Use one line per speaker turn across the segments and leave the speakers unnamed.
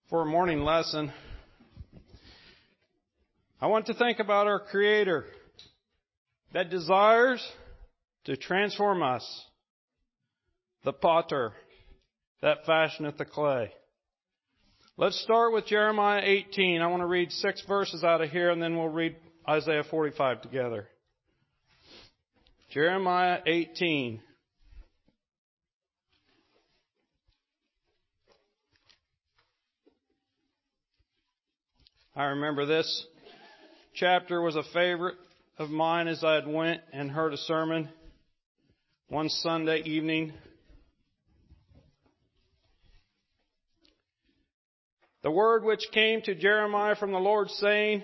For a morning lesson, I want to think about our Creator that desires to transform us, the potter that fashioneth the clay. Let's start with Jeremiah 18. I want to read 6 verses out of here, and then we'll read Isaiah 45 together. Jeremiah 18. I remember this chapter was a favorite of mine as I had went and heard a sermon one Sunday evening. The word which came to Jeremiah from the Lord, saying,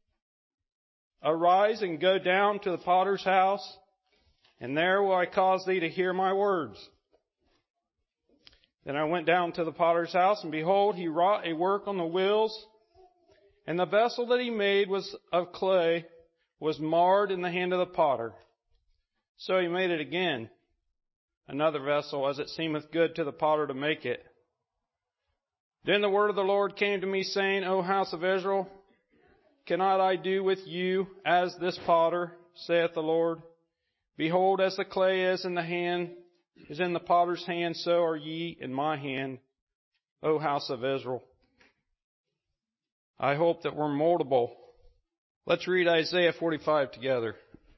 Arise and go down to the potter's house, and there will I cause thee to hear my words. Then I went down to the potter's house, and behold, he wrought a work on the wheels, and the vessel that he made was of clay, was marred in the hand of the potter. So he made it again, another vessel, as it seemeth good to the potter to make it. Then the word of the Lord came to me, saying, O house of Israel, cannot I do with you as this potter, saith the Lord? Behold, as the clay is in the potter's hand, so are ye in my hand, O house of Israel. I hope that we're moldable. Let's read Isaiah 45 together.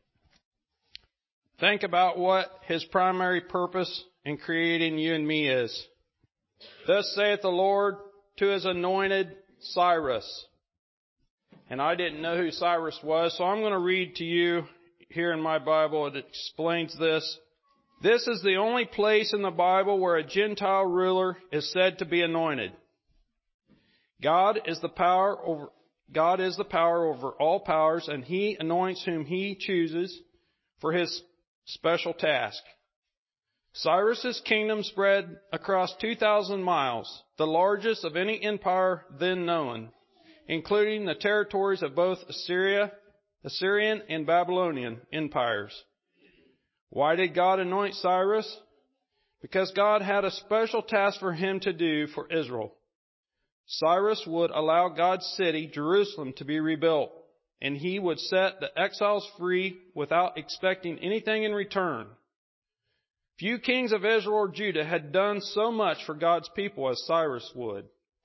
Think about what His primary purpose in creating you and me is. Thus saith the Lord to His anointed Cyrus. And I didn't know who Cyrus was, so I'm going to read to you here in my Bible. It explains this. This is the only place in the Bible where a Gentile ruler is said to be anointed. God is the power over all powers, and He anoints whom He chooses for His special task. Cyrus's kingdom spread across 2,000 miles, the largest of any empire then known, including the territories of both Assyrian and Babylonian empires. Why did God anoint Cyrus? Because God had a special task for him to do for Israel. Cyrus would allow God's city, Jerusalem, to be rebuilt, and he would set the exiles free without expecting anything in return. Few kings of Israel or Judah had done so much for God's people as Cyrus would.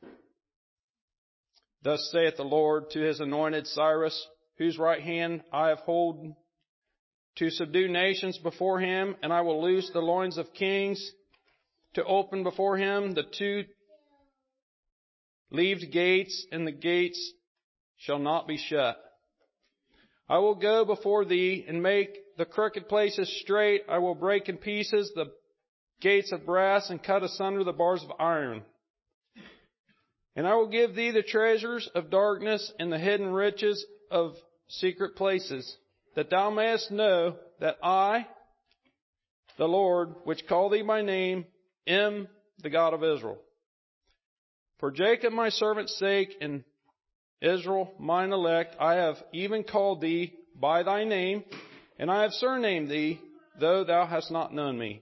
Thus saith the Lord to His anointed Cyrus, whose right hand I have holden, to subdue nations before him, and I will loose the loins of kings, to open before him the two-leaved gates, and the gates shall not be shut. I will go before thee and make the crooked places straight. I will break in pieces the gates of brass and cut asunder the bars of iron. And I will give thee the treasures of darkness and the hidden riches of secret places, that thou mayest know that I, the Lord, which call thee by name, am the God of Israel. For Jacob my servant's sake, and Israel mine elect, I have even called thee by thy name, and I have surnamed thee, though thou hast not known me.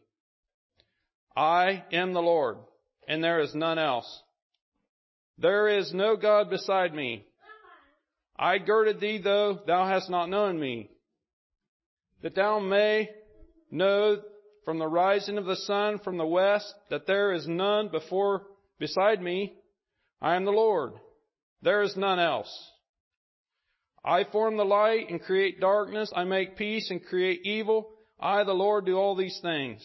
I am the Lord, and there is none else. There is no God beside me. I girded thee, though thou hast not known me, that thou may know from the rising of the sun from the west that there is none beside me. I am the Lord. There is none else. I form the light and create darkness. I make peace and create evil. I, the Lord, do all these things.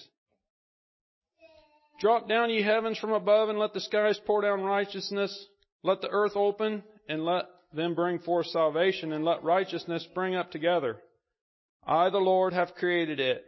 Drop down, ye heavens, from above, and let the skies pour down righteousness. Let the earth open, and let them bring forth salvation, and let righteousness spring up together. I, the Lord, have created it.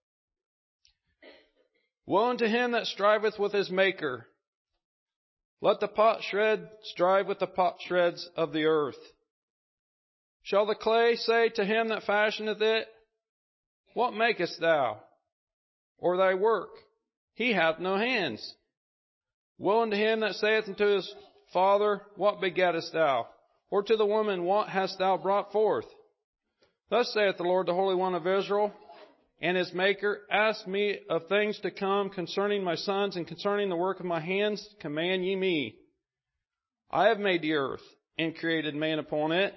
Woe unto him that striveth with his Maker. Let the potsherd strive with the potsherds of the earth. Shall the clay say to him that fashioneth it, What makest thou? Or thy work? He hath no hands. Woe unto him that saith unto his father, What begettest thou? Or to the woman, What hast thou brought forth? Thus saith the Lord, the Holy One of Israel, and his Maker, ask me of things to come concerning my sons and concerning the work of my hands, command ye me. I have made the earth and created man upon it.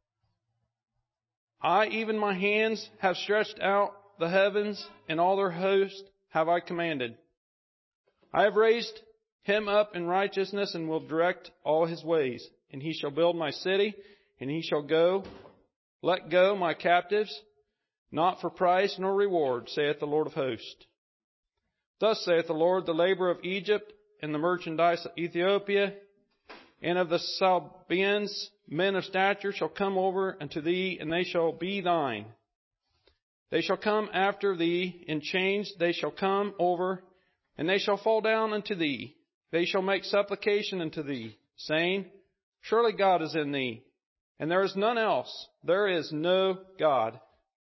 I, even my hands, have stretched out the heavens, and all their host have I commanded. I have raised him up in righteousness and will direct all his ways. And he shall build my city, and he shall let go my captives, not for price nor reward, saith the Lord of hosts. Thus saith the Lord, the labor of Egypt and the merchandise of Ethiopia and of the Sabaeans, men of stature, shall come over unto thee, and they shall be thine. They shall come after thee in chains, they shall come over, and they shall fall down unto thee. They shall make supplication unto thee, saying, Surely God is in thee, and there is none else. There is no God.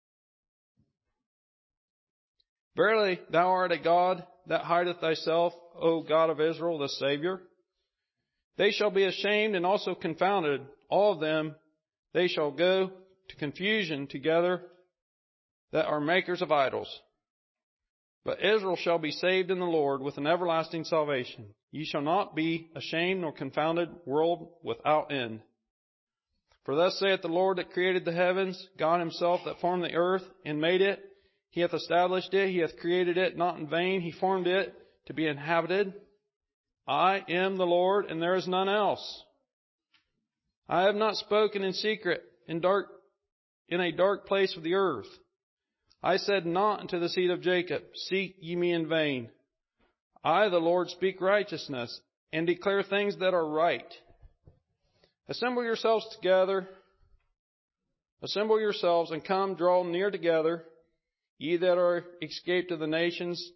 Verily, thou art a God that hideth thyself, O God of Israel, the Savior. They shall be ashamed and also confounded, all of them. They shall go to confusion together that are makers of idols. But Israel shall be saved in the Lord with an everlasting salvation. Ye shall not be ashamed nor confounded, world without end. For thus saith the Lord that created the heavens, God himself that formed the earth and made it. He hath established it, he hath created it not in vain, he formed it to be inhabited. I am the Lord, and there is none else. I have not spoken in secret, in a dark place of the earth. I said not unto the seed of Jacob, Seek ye me in vain. I, the Lord, speak righteousness, and declare things that are right. Assemble yourselves together. Assemble yourselves, and come, draw near together, ye that are escaped of the nations.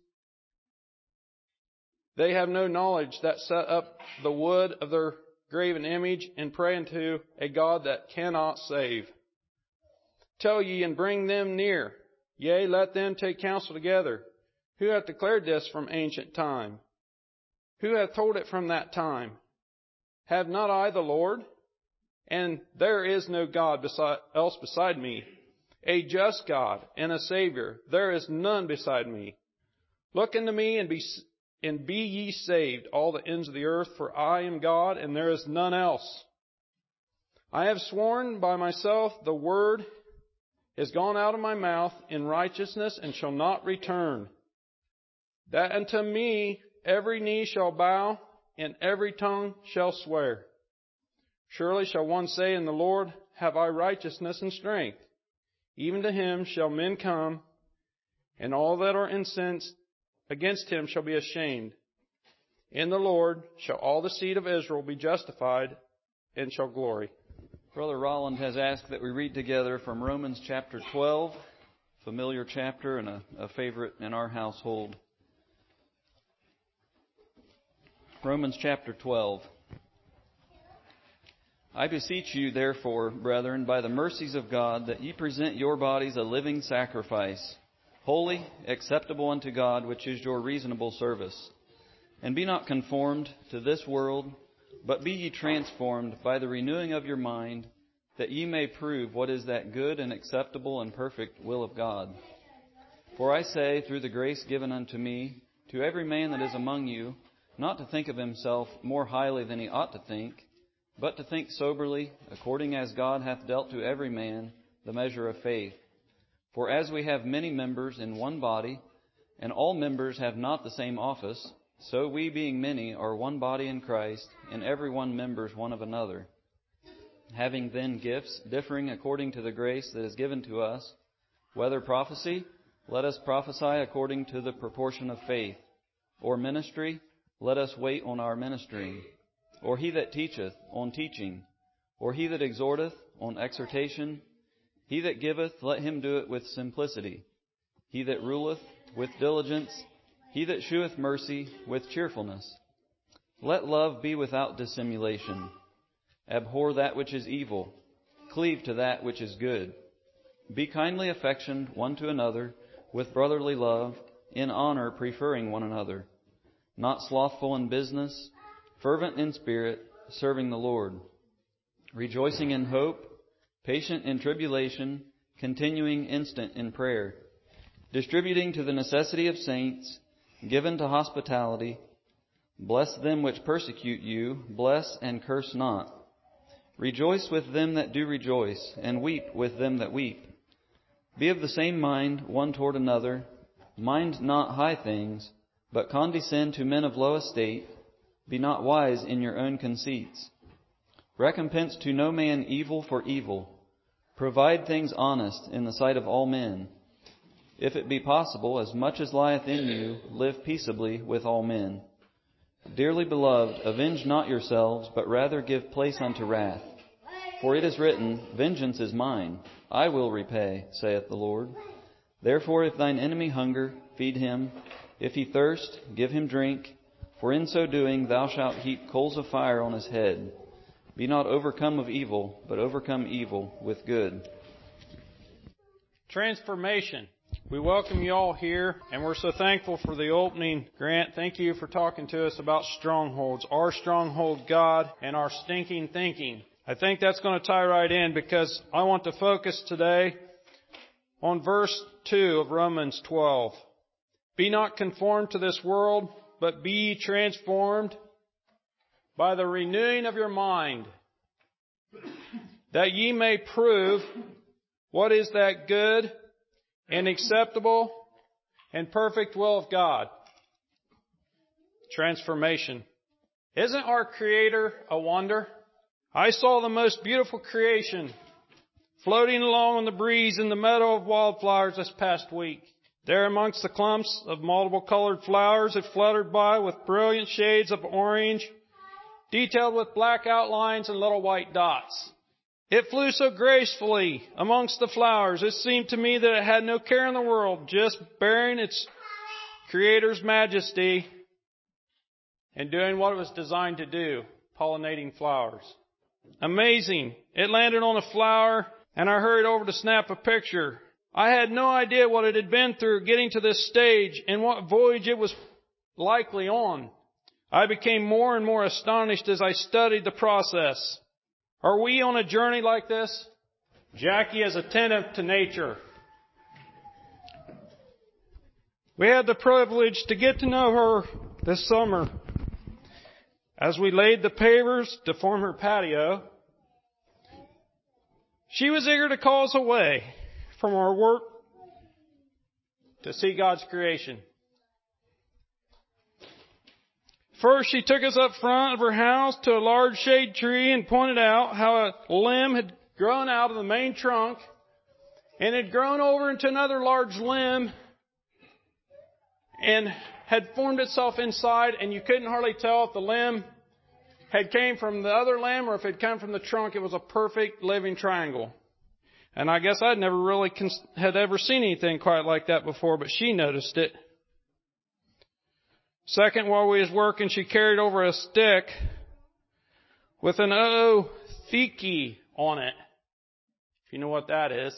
They have no knowledge that set up the wood of their graven image, and pray unto a God that cannot save. Tell ye, and bring them near. Yea, let them take counsel together. Who hath declared this from ancient time? Who hath told it from that time? Have not I the Lord? And there is no God else beside me, a just God and a Savior. There is none beside me. Look unto me and be ye saved, all the ends of the earth, for I am God, and there is none else. I have sworn by myself, the word is gone out of my mouth in righteousness, and shall not return. That unto me every knee shall bow, and every tongue shall swear. Surely shall one say in the Lord, Have I righteousness and strength? Even to him shall men come, and all that are incensed against him shall be ashamed. In the Lord shall all the seed of Israel be justified, and shall glory.
Brother Rolland has asked that we read together from Romans chapter 12, familiar chapter and a favorite in our household. Romans chapter 12. I beseech you, therefore, brethren, by the mercies of God, that ye present your bodies a living sacrifice, holy, acceptable unto God, which is your reasonable service. And be not conformed to this world, but be ye transformed by the renewing of your mind, that ye may prove what is that good and acceptable and perfect will of God. For I say, through the grace given unto me, to every man that is among you, not to think of himself more highly than he ought to think, but to think soberly, according as God hath dealt to every man the measure of faith. For as we have many members in one body, and all members have not the same office, so we, being many, are one body in Christ, and every one members one of another. Having then gifts differing according to the grace that is given to us, whether prophecy, let us prophesy according to the proportion of faith, or ministry, let us wait on our ministering, or he that teacheth, on teaching, or he that exhorteth, on exhortation. He that giveth, let him do it with simplicity. He that ruleth, with diligence. He that sheweth mercy, with cheerfulness. Let love be without dissimulation. Abhor that which is evil. Cleave to that which is good. Be kindly affectioned one to another, with brotherly love, in honor preferring one another. Not slothful in business, fervent in spirit, serving the Lord. Rejoicing in hope, patient in tribulation, continuing instant in prayer. Distributing to the necessity of saints, given to hospitality. Bless them which persecute you, bless and curse not. Rejoice with them that do rejoice, and weep with them that weep. Be of the same mind one toward another. Mind not high things, but condescend to men of low estate. Be not wise in your own conceits. Recompense to no man evil for evil. Provide things honest in the sight of all men. If it be possible, as much as lieth in you, live peaceably with all men. Dearly beloved, avenge not yourselves, but rather give place unto wrath. For it is written, Vengeance is mine, I will repay, saith the Lord. Therefore if thine enemy hunger, feed him. If he thirst, give him drink. For in so doing thou shalt heap coals of fire on his head. Be not overcome of evil, but overcome evil with good.
Transformation. We welcome you all here, and we're so thankful for the opening. Grant, thank you for talking to us about strongholds. Our stronghold, God, and our stinking thinking. I think that's going to tie right in, because I want to focus today on verse 2 of Romans 12. Be not conformed to this world, but be ye transformed by the renewing of your mind, that ye may prove what is that good and acceptable and perfect will of God. Transformation. Isn't our Creator a wonder? I saw the most beautiful creation floating along on the breeze in the meadow of wildflowers this past week. There amongst the clumps of multiple colored flowers, it fluttered by with brilliant shades of orange, detailed with black outlines and little white dots. It flew so gracefully amongst the flowers, it seemed to me that it had no care in the world, just bearing its Creator's majesty and doing what it was designed to do, pollinating flowers. Amazing. It landed on a flower, and I hurried over to snap a picture. I had no idea what it had been through getting to this stage and what voyage it was likely on. I became more and more astonished as I studied the process. Are we on a journey like this? Jackie is attentive to nature. We had the privilege to get to know her this summer. As we laid the pavers to form her patio, she was eager to call us away from our work to see God's creation. First, she took us up front of her house to a large shade tree and pointed out how a limb had grown out of the main trunk and had grown over into another large limb and had formed itself inside, and you couldn't hardly tell if the limb had came from the other limb or if it had come from the trunk. It was a perfect living triangle. And I guess I'd never really had ever seen anything quite like that before, but she noticed it. Second, while we was working, she carried over a stick with an ootheke on it. If you know what that is.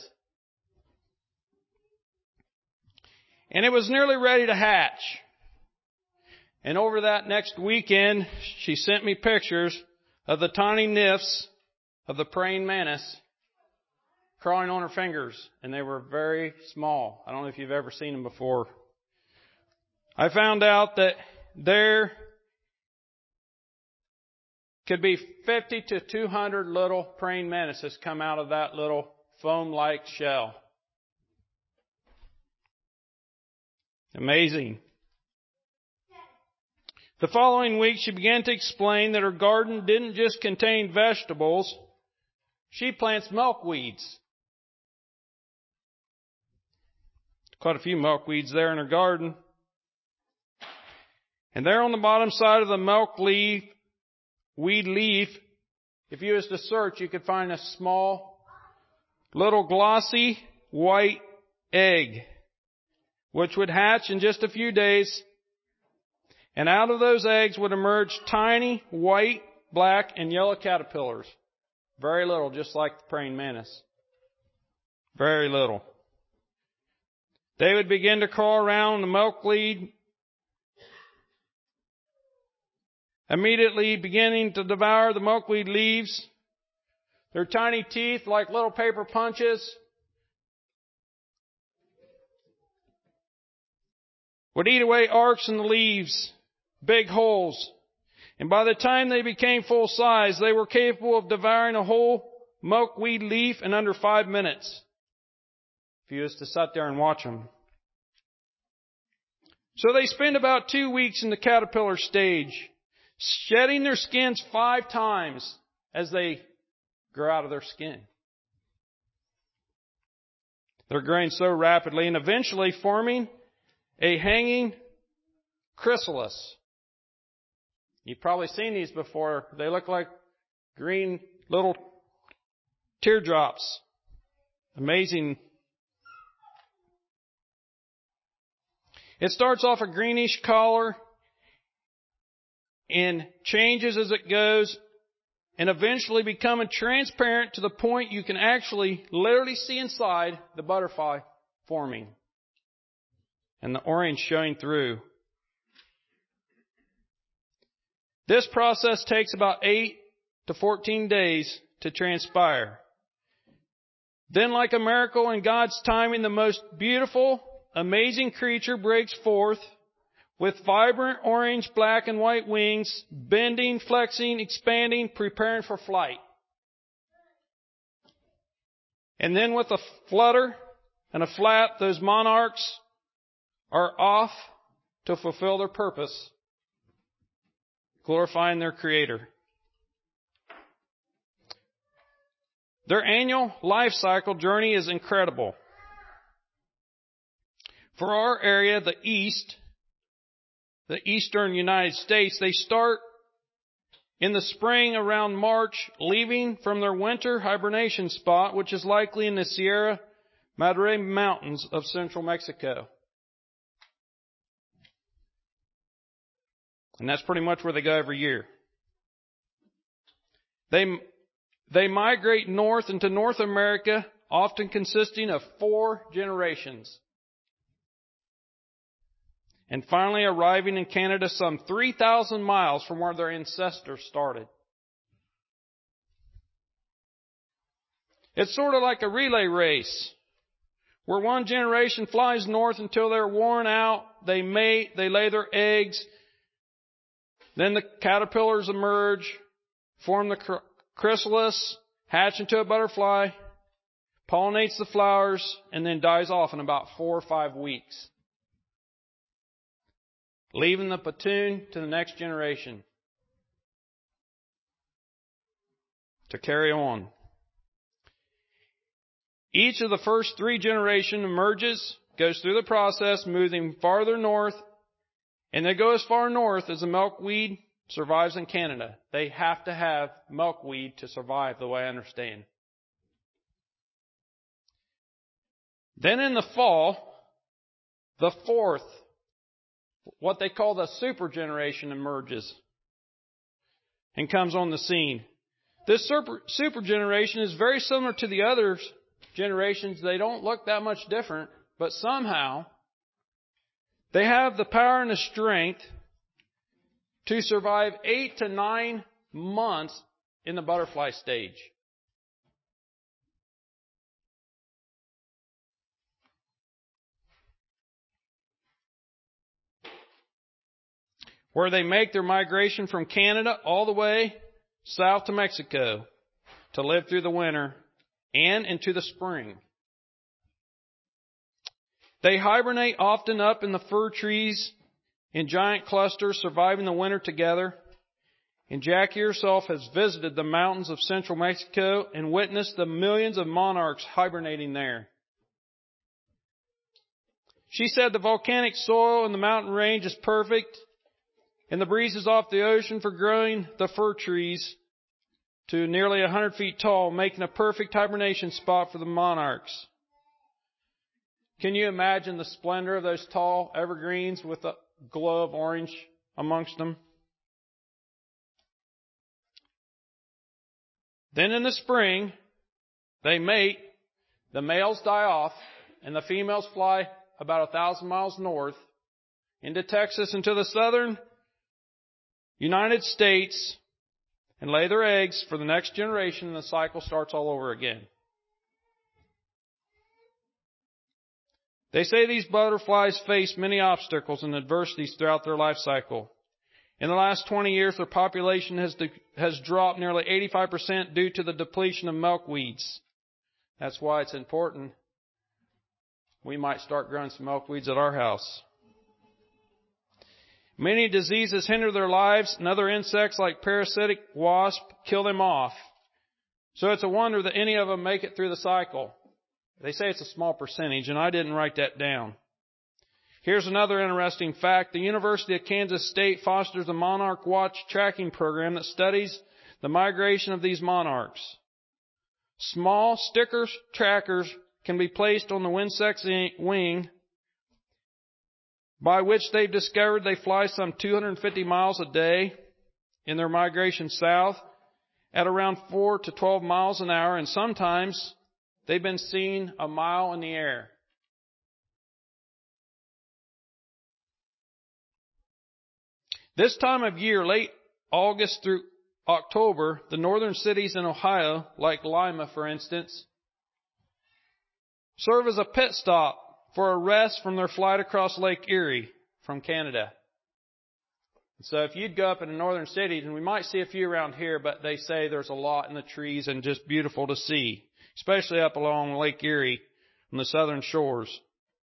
And it was nearly ready to hatch. And over that next weekend, she sent me pictures of the tiny nymphs of the praying mantis crawling on her fingers. And they were very small. I don't know if you've ever seen them before. I found out that there could be 50 to 200 little praying mantises come out of that little foam-like shell. Amazing. The following week, she began to explain that her garden didn't just contain vegetables. She plants milkweeds. Quite a few milkweeds there in her garden. And there on the bottom side of the milkweed leaf, if you was to search, you could find a small, little glossy white egg, which would hatch in just a few days. And out of those eggs would emerge tiny white, black, and yellow caterpillars. Very little, just like the praying mantis. Very little. They would begin to crawl around the milkweed, immediately beginning to devour the milkweed leaves. Their tiny teeth, like little paper punches, would eat away arcs in the leaves big holes. And by the time they became full size, they were capable of devouring a whole milkweed leaf in under 5 minutes. If you was to sit there and watch them. So they spend about 2 weeks in the caterpillar stage, shedding their skins 5 times as they grow out of their skin. They're growing so rapidly and eventually forming a hanging chrysalis. You've probably seen these before. They look like green little teardrops. Amazing. It starts off a greenish color and changes as it goes and eventually becoming transparent to the point you can actually literally see inside the butterfly forming and the orange showing through. This process takes about 8 to 14 days to transpire. Then, like a miracle in God's timing, the most beautiful, amazing creature breaks forth with vibrant orange, black, and white wings, bending, flexing, expanding, preparing for flight. And then with a flutter and a flap, those monarchs are off to fulfill their purpose, glorifying their Creator. Their annual life cycle journey is incredible. For our area, the eastern United States, they start in the spring around March, leaving from their winter hibernation spot, which is likely in the Sierra Madre Mountains of central Mexico. And that's pretty much where they go every year. They migrate north into North America, often consisting of 4 generations. And finally arriving in Canada some 3,000 miles from where their ancestors started. It's sort of like a relay race, where one generation flies north until they're worn out, they mate, they lay their eggs, then the caterpillars emerge, form the chrysalis, hatch into a butterfly, pollinates the flowers, and then dies off in about 4 or 5 weeks, leaving the platoon to the next generation to carry on. Each of the first 3 generations emerges, goes through the process, moving farther north, and they go as far north as the milkweed survives in Canada. They have to have milkweed to survive, the way I understand. Then in the fall, the 4th, what they call the super generation, emerges and comes on the scene. This super generation is very similar to the other generations. They don't look that much different, but somehow they have the power and the strength to survive 8 to 9 months in the butterfly stage. Where they make their migration from Canada all the way south to Mexico to live through the winter and into the spring. They hibernate often up in the fir trees in giant clusters, surviving the winter together. And Jackie herself has visited the mountains of central Mexico and witnessed the millions of monarchs hibernating there. She said the volcanic soil in the mountain range is perfect, and the breezes off the ocean for growing the fir trees to nearly 100 feet tall, making a perfect hibernation spot for the monarchs. Can you imagine the splendor of those tall evergreens with a glow of orange amongst them? Then in the spring, they mate, the males die off, and the females fly about 1,000 miles north into Texas, into the southern United States, and lay their eggs for the next generation, and the cycle starts all over again. They say these butterflies face many obstacles and adversities throughout their life cycle. In the last 20 years, their population has dropped nearly 85% due to the depletion of milkweeds. That's why it's important. We might start growing some milkweeds at our house. Many diseases hinder their lives, and other insects like parasitic wasp kill them off. So it's a wonder that any of them make it through the cycle. They say it's a small percentage, and I didn't write that down. Here's another interesting fact. The University of Kansas State fosters a Monarch Watch tracking program that studies the migration of these monarchs. Small sticker trackers can be placed on the insect's wing, by which they've discovered they fly some 250 miles a day in their migration south at around 4 to 12 miles an hour, and sometimes they've been seen a mile in the air. This time of year, late August through October, the northern cities in Ohio, like Lima for instance, serve as a pit stop for a rest from their flight across Lake Erie from Canada. So if you'd go up in the northern cities, and we might see a few around here, but they say there's a lot in the trees and just beautiful to see, especially up along Lake Erie on the southern shores.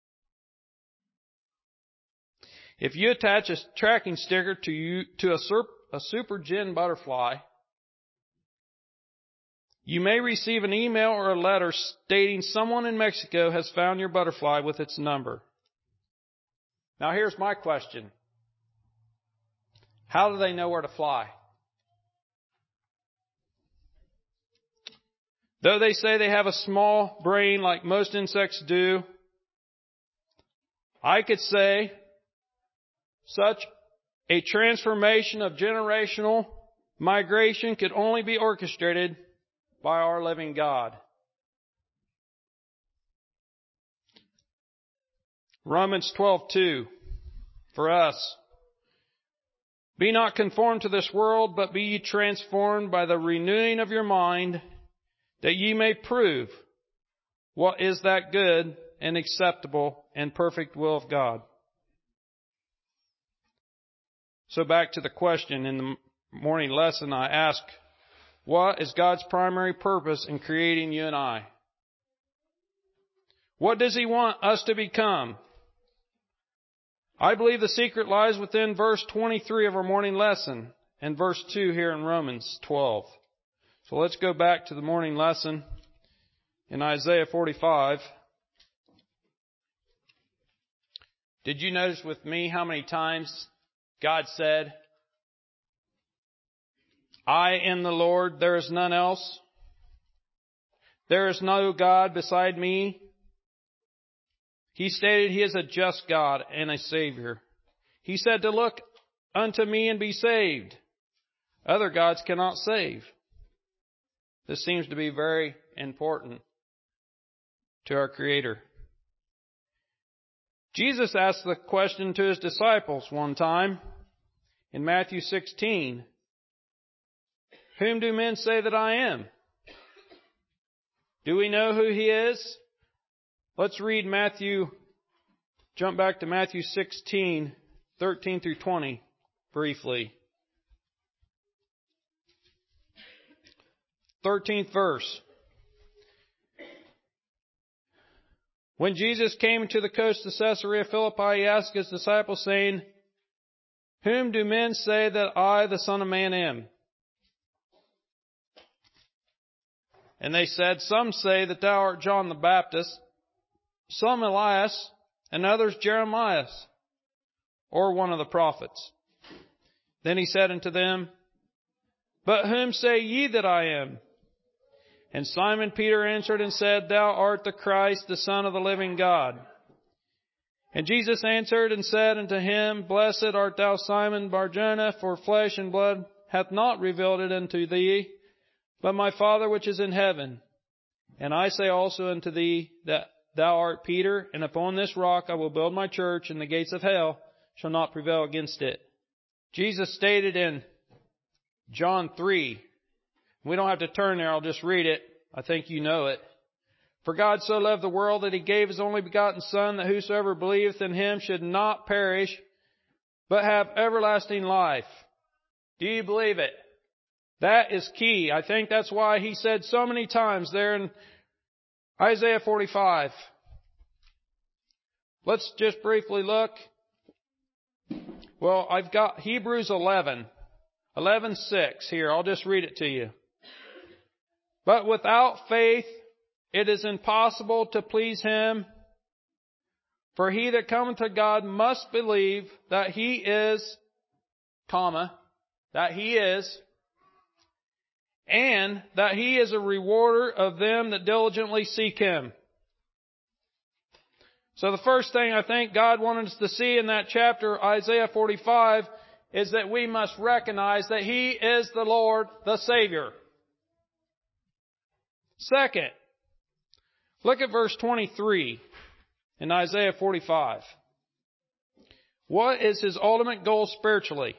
If you attach a tracking sticker to a super gin butterfly, you may receive an email or a letter stating someone in Mexico has found your butterfly with its number. Now here's my question. How do they know where to fly? Though they say they have a small brain like most insects do, I could say such a transformation of generational migration could only be orchestrated by our living God. Romans 12:2 for us. Be not conformed to this world, but be ye transformed by the renewing of your mind, that ye may prove what is that good and acceptable and perfect will of God. So back to the question in the morning lesson, I asked, what is God's primary purpose in creating you and I? What does He want us to become? I believe the secret lies within verse 23 of our morning lesson and verse 2 here in Romans 12. So let's go back to the morning lesson in Isaiah 45. Did you notice with me how many times God said, I am the Lord, there is none else. There is no God beside me. He stated He is a just God and a Savior. He said to look unto me and be saved. Other gods cannot save. This seems to be very important to our Creator. Jesus asked the question to His disciples one time in Matthew 16. Whom do men say that I am? Do we know who He is? Let's read jump back to Matthew 16, 13 through 20 briefly. 13th verse. When Jesus came to the coast of Caesarea Philippi, He asked His disciples, saying, Whom do men say that I, the Son of Man, am? And they said, Some say that thou art John the Baptist, some Elias, and others Jeremiah, or one of the prophets. Then He said unto them, But whom say ye that I am? And Simon Peter answered and said, Thou art the Christ, the Son of the living God. And Jesus answered and said unto him, Blessed art thou, Simon Bar-Jonah, for flesh and blood hath not revealed it unto thee, but my Father which is in heaven. And I say also unto thee that thou art Peter, and upon this rock I will build my church, and the gates of hell shall not prevail against it. Jesus stated in John 3, we don't have to turn there, I'll just read it. I think you know it. For God so loved the world that He gave His only begotten Son, that whosoever believeth in Him should not perish, but have everlasting life. Do you believe it? That is key. I think that's why he said so many times there in Isaiah 45. Let's just briefly look. Well, I've got Hebrews 11:6 here. I'll just read it to you. But without faith, it is impossible to please Him. For he that cometh to God must believe that He is, that He is, and that He is a rewarder of them that diligently seek Him. So the first thing I think God wanted us to see in that chapter, Isaiah 45, is that we must recognize that He is the Lord, the Savior. Second, look at verse 23 in Isaiah 45. What is His ultimate goal spiritually?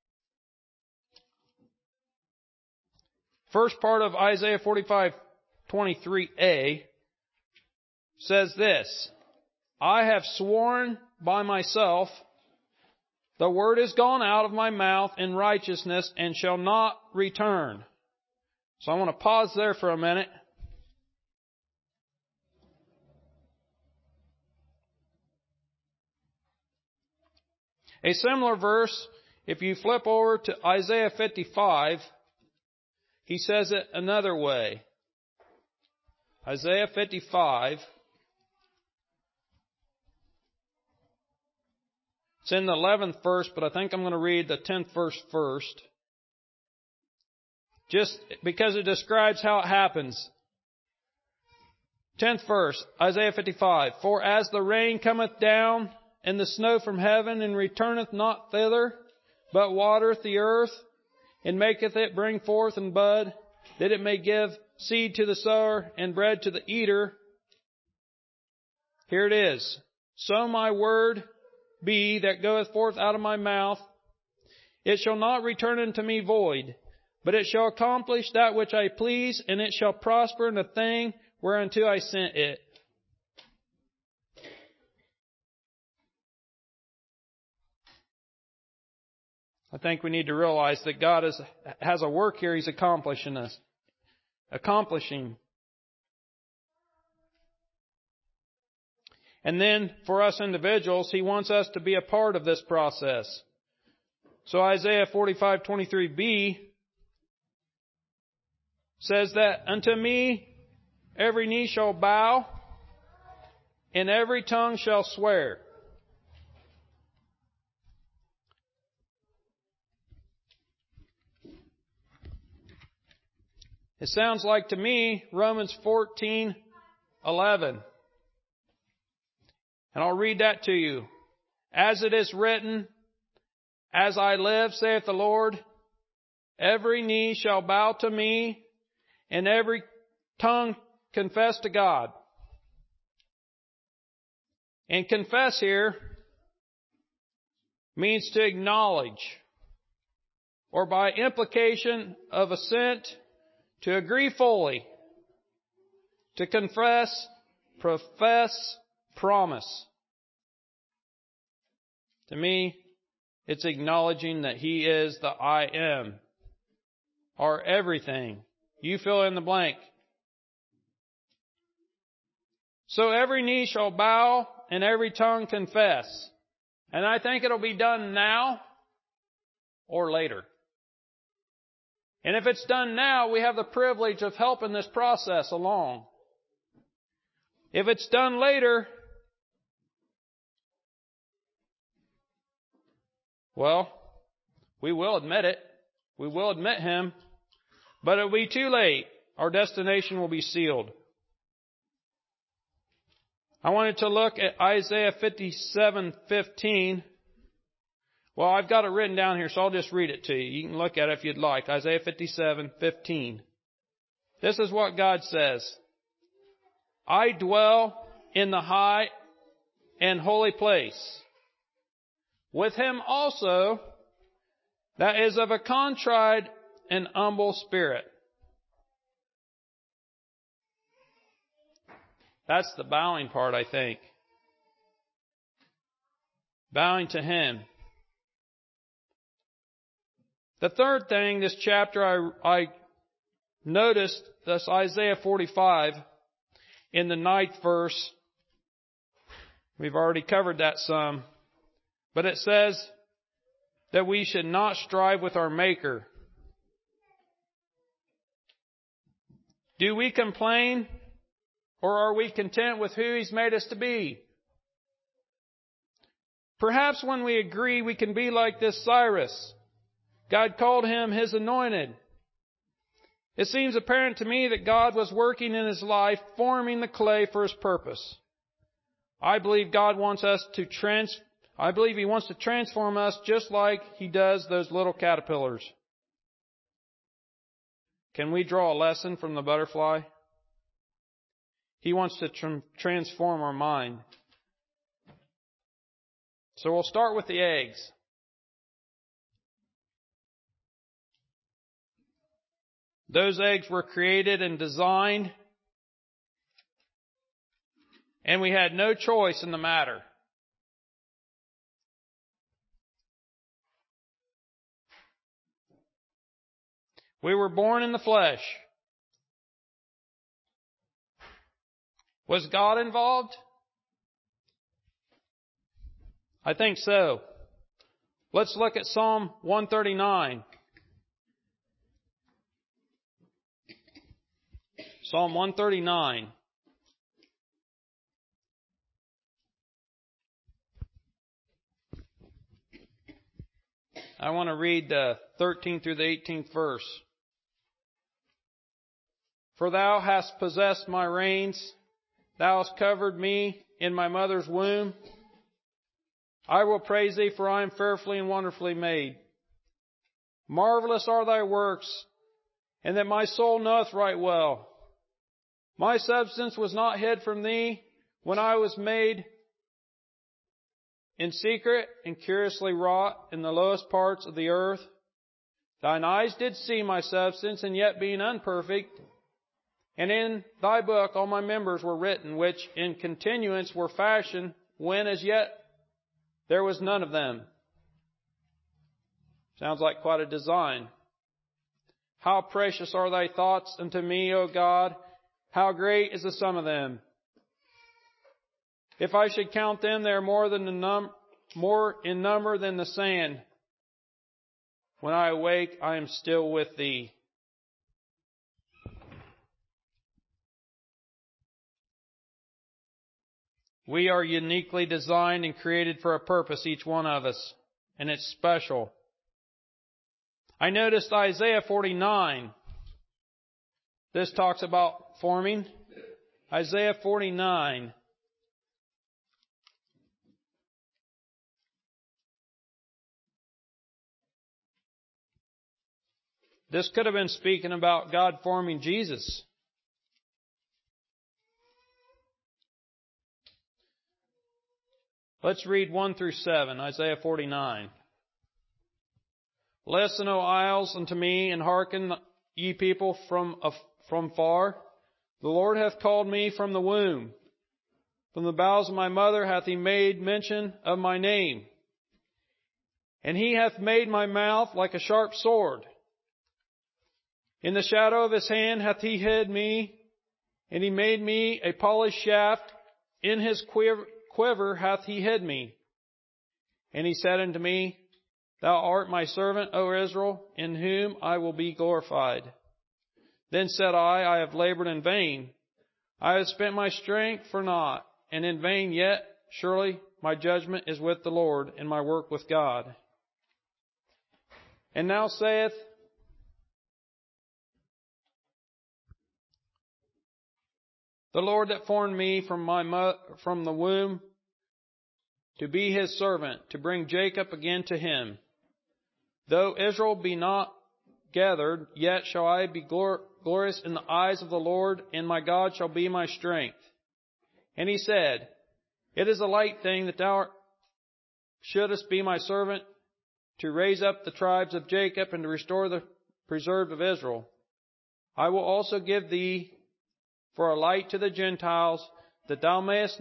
First part of Isaiah 45:23a says this, I have sworn by myself, the word is gone out of my mouth in righteousness and shall not return. So I want to pause there for a minute. A similar verse, if you flip over to Isaiah 55, he says it another way. Isaiah 55. It's in the 11th verse, but I think I'm going to read the 10th verse first. Just because it describes how it happens. 10th verse, Isaiah 55. For as the rain cometh down, and the snow from heaven, and returneth not thither, but watereth the earth, and maketh it bring forth and bud, that it may give seed to the sower, and bread to the eater. Here it is. So my word be that goeth forth out of my mouth, it shall not return unto me void, but it shall accomplish that which I please, and it shall prosper in the thing whereunto I sent it. I think we need to realize that God has a work here He's accomplishing. And then for us individuals, He wants us to be a part of this process. So Isaiah 45:23b says that unto me every knee shall bow and every tongue shall swear. It sounds like to me Romans 14:11. And I'll read that to you. As it is written, as I live, saith the Lord, every knee shall bow to me, and every tongue confess to God. And confess here means to acknowledge, or by implication of assent, to agree fully, to confess, profess, promise. To me, it's acknowledging that He is the I am, or everything. You fill in the blank. So every knee shall bow and every tongue confess. And I think it'll be done now or later. And if it's done now, we have the privilege of helping this process along. If it's done later, well, we will admit it. We will admit Him. But it'll be too late. Our destination will be sealed. I wanted to look at Isaiah 57:15. Well, I've got it written down here, so I'll just read it to you. You can look at it if you'd like. Isaiah 57:15. This is what God says. I dwell in the high and holy place, with him also that is of a contrite and humble spirit. That's the bowing part, I think. Bowing to Him. The third thing, this chapter, I noticed this Isaiah 45 in the 9th verse. We've already covered that some. But it says that we should not strive with our Maker. Do we complain, or are we content with who He's made us to be? Perhaps when we agree, we can be like this Cyrus. God called him His anointed. It seems apparent to me that God was working in his life, forming the clay for His purpose. I believe God wants us to I believe He wants to transform us just like He does those little caterpillars. Can we draw a lesson from the butterfly? He wants to transform our mind. So we'll start with the eggs. Those eggs were created and designed, and we had no choice in the matter. We were born in the flesh. Was God involved? I think so. Let's look at Psalm 139. Psalm 139. I want to read the 13th through the 18th verse. For Thou hast possessed my reins, Thou hast covered me in my mother's womb. I will praise Thee, for I am fearfully and wonderfully made. Marvelous are Thy works, and that my soul knoweth right well. My substance was not hid from Thee when I was made in secret and curiously wrought in the lowest parts of the earth. Thine eyes did see my substance, and yet being unperfect, and in Thy book all my members were written, which in continuance were fashioned, when as yet there was none of them. Sounds like quite a design. How precious are Thy thoughts unto me, O God! How great is the sum of them! If I should count them, they are more in number than the sand. When I awake, I am still with Thee. We are uniquely designed and created for a purpose, each one of us, and it's special. I noticed Isaiah 49. This talks about forming. Isaiah 49. This could have been speaking about God forming Jesus. Let's read 1 through 7, Isaiah 49. Listen, O isles, unto me, and hearken, ye people from far. The Lord hath called me from the womb. From the bowels of my mother hath He made mention of my name. And He hath made my mouth like a sharp sword. In the shadow of His hand hath He hid me, and He made me a polished shaft. In His quiver hath He hid me. And He said unto me, Thou art my servant, O Israel, in whom I will be glorified. Then said I have labored in vain. I have spent my strength for naught, and in vain yet, surely my judgment is with the Lord, and my work with God. And now saith the Lord that formed me from the womb to be His servant, to bring Jacob again to Him. Though Israel be not gathered, yet shall I be glorious in the eyes of the Lord, and my God shall be my strength. And He said, It is a light thing that Thou shouldest be my servant, to raise up the tribes of Jacob, and to restore the preserved of Israel. I will also give Thee for a light to the Gentiles, that Thou mayest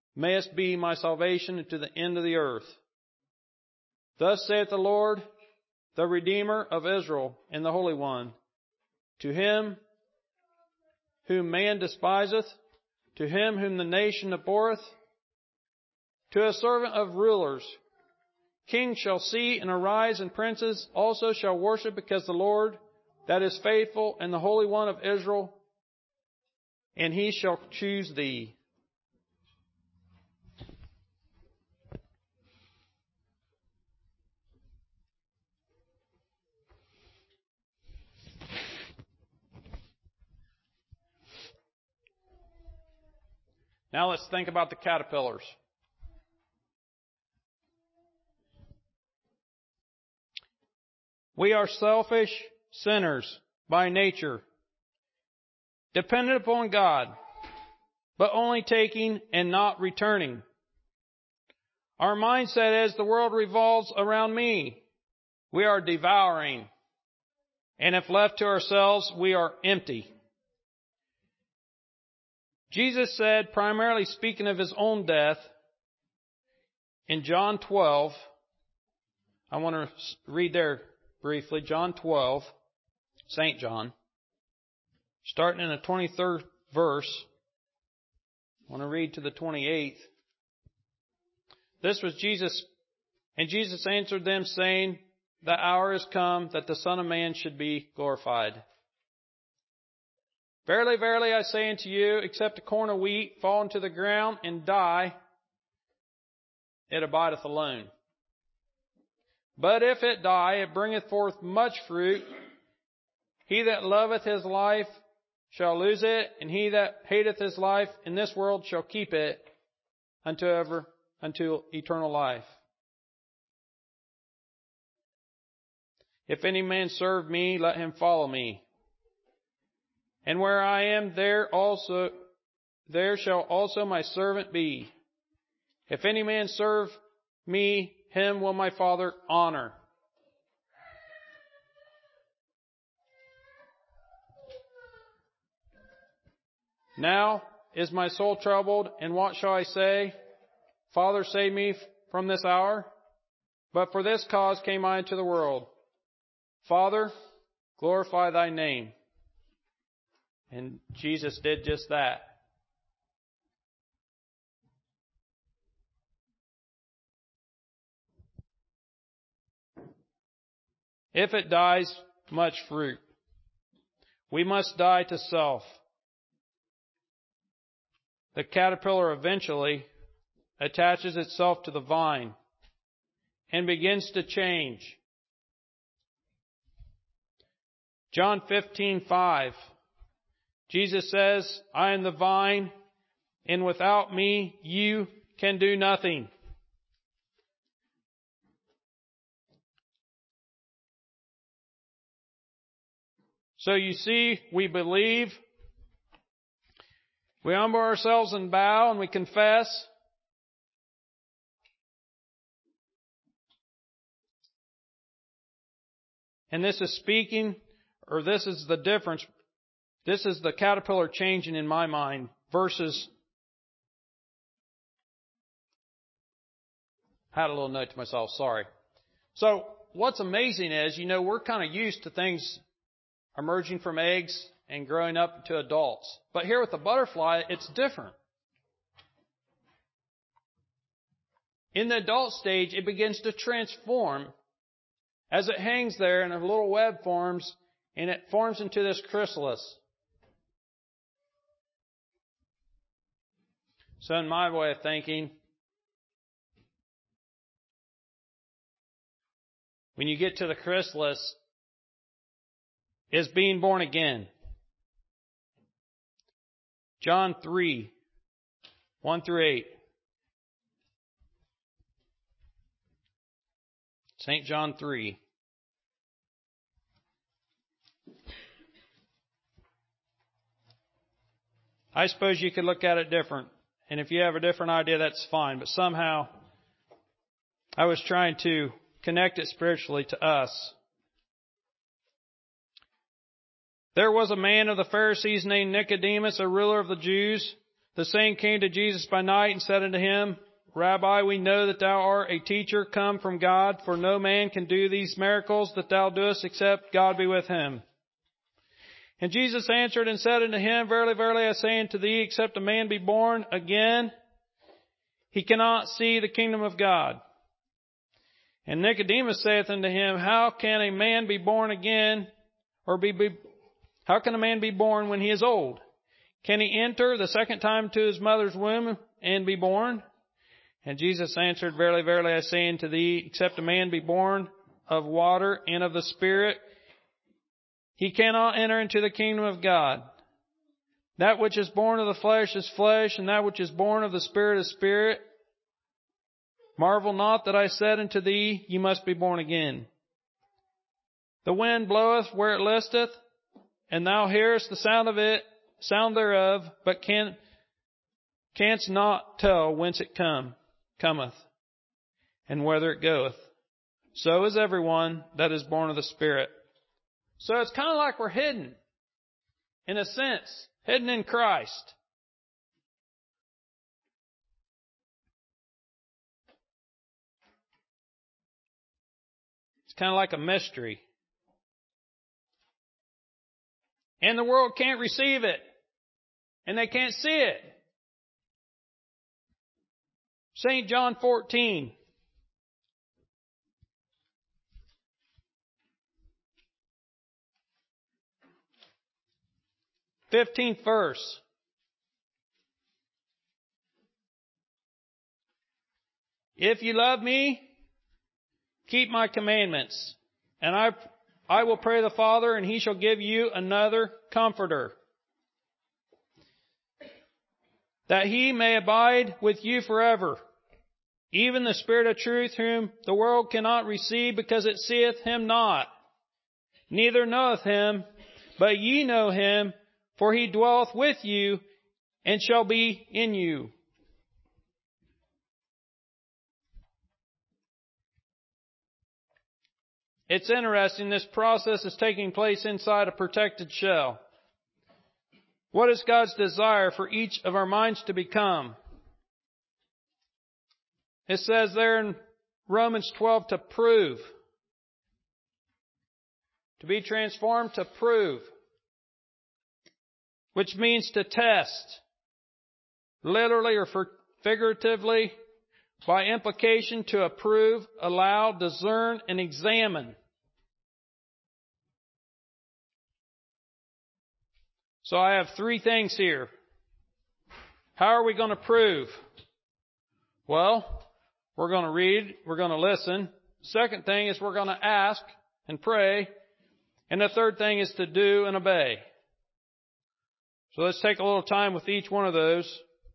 be my salvation to the end of the earth. Thus saith the Lord, the Redeemer of Israel and the Holy One. To him whom man despiseth, to him whom the nation abhorreth, to a servant of rulers, kings shall see and arise, and princes also shall worship, because the Lord that is faithful and the Holy One of Israel, and he shall choose thee. Now let's think about the caterpillars. We are selfish sinners by nature, dependent upon God, but only taking and not returning. Our mindset is the world revolves around me. We are devouring. And if left to ourselves, we are empty. Jesus said, primarily speaking of his own death, in John 12, I want to read there briefly, John 12, St. John, starting in the 23rd verse. I want to read to the 28th. This was Jesus, and Jesus answered them, saying, the hour is come that the Son of Man should be glorified. Verily, verily, I say unto you, except a corn of wheat fall into the ground and die, it abideth alone. But if it die, it bringeth forth much fruit. He that loveth his life shall lose it, and he that hateth his life in this world shall keep it unto eternal life. If any man serve me, let him follow me. And where I am, there shall also my servant be. If any man serve me, him will my Father honor. Now is my soul troubled, and what shall I say? Father, save me from this hour. But for this cause came I into the world. Father, glorify thy name. And Jesus did just that. If it dies, much fruit. We must die to self. The caterpillar eventually attaches itself to the vine and begins to change. John 15:5. Jesus says, I am the vine, and without me you can do nothing. So you see, we believe, we humble ourselves and bow, and we confess. And this is speaking, or this is the difference. This is the caterpillar changing in my mind versus, I had a little note to myself, sorry. So what's amazing is, we're kind of used to things emerging from eggs and growing up to adults. But here with the butterfly, it's different. In the adult stage, it begins to transform as it hangs there and a little web forms, and it forms into this chrysalis. So in my way of thinking, when you get to the chrysalis, is being born again. John 3, 1-8. St. John 3. I suppose you could look at it different. And if you have a different idea, that's fine. But somehow, I was trying to connect it spiritually to us. There was a man of the Pharisees named Nicodemus, a ruler of the Jews. The same came to Jesus by night and said unto him, Rabbi, we know that thou art a teacher come from God, for no man can do these miracles that thou doest except God be with him. And Jesus answered and said unto him, Verily, verily, I say unto thee, except a man be born again, he cannot see the kingdom of God. And Nicodemus saith unto him, How can a man be born again, how can a man be born when he is old? Can he enter the second time to his mother's womb and be born? And Jesus answered, Verily, verily, I say unto thee, except a man be born of water and of the Spirit, he cannot enter into the kingdom of God. That which is born of the flesh is flesh, and that which is born of the Spirit is spirit. Marvel not that I said unto thee, Ye must be born again. The wind bloweth where it listeth, and thou hearest the sound thereof, but canst not tell whence it cometh, and whither it goeth. So is everyone that is born of the Spirit. So it's kind of like we're hidden, in a sense, hidden in Christ. It's kind of like a mystery. And the world can't receive it. And they can't see it. St. John 14. 15th verse. If you love me, keep my commandments. And I will pray the Father, and he shall give you another comforter, that he may abide with you forever. Even the Spirit of truth, whom the world cannot receive, because it seeth him not, neither knoweth him, but ye know him, for he dwelleth with you, and shall be in you. It's interesting, this process is taking place inside a protected shell. What is God's desire for each of our minds to become? It says there in Romans 12 to prove. To be transformed, to prove. Which means to test. Literally or figuratively. By implication, to approve, allow, discern, and examine. So I have 3 things here. How are we going to prove? Well, we're going to read, we're going to listen. Second thing is we're going to ask and pray. And the third thing is to do and obey. So let's take a little time with each one of those.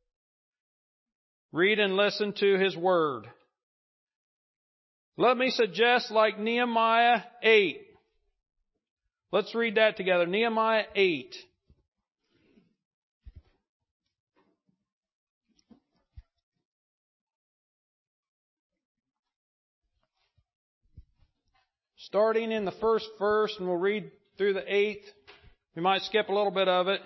Read and listen to His Word. Let me suggest like Nehemiah 8. Let's read that together. Nehemiah 8. Starting in the first verse, and we'll read through the 8th. We might skip a little bit of it.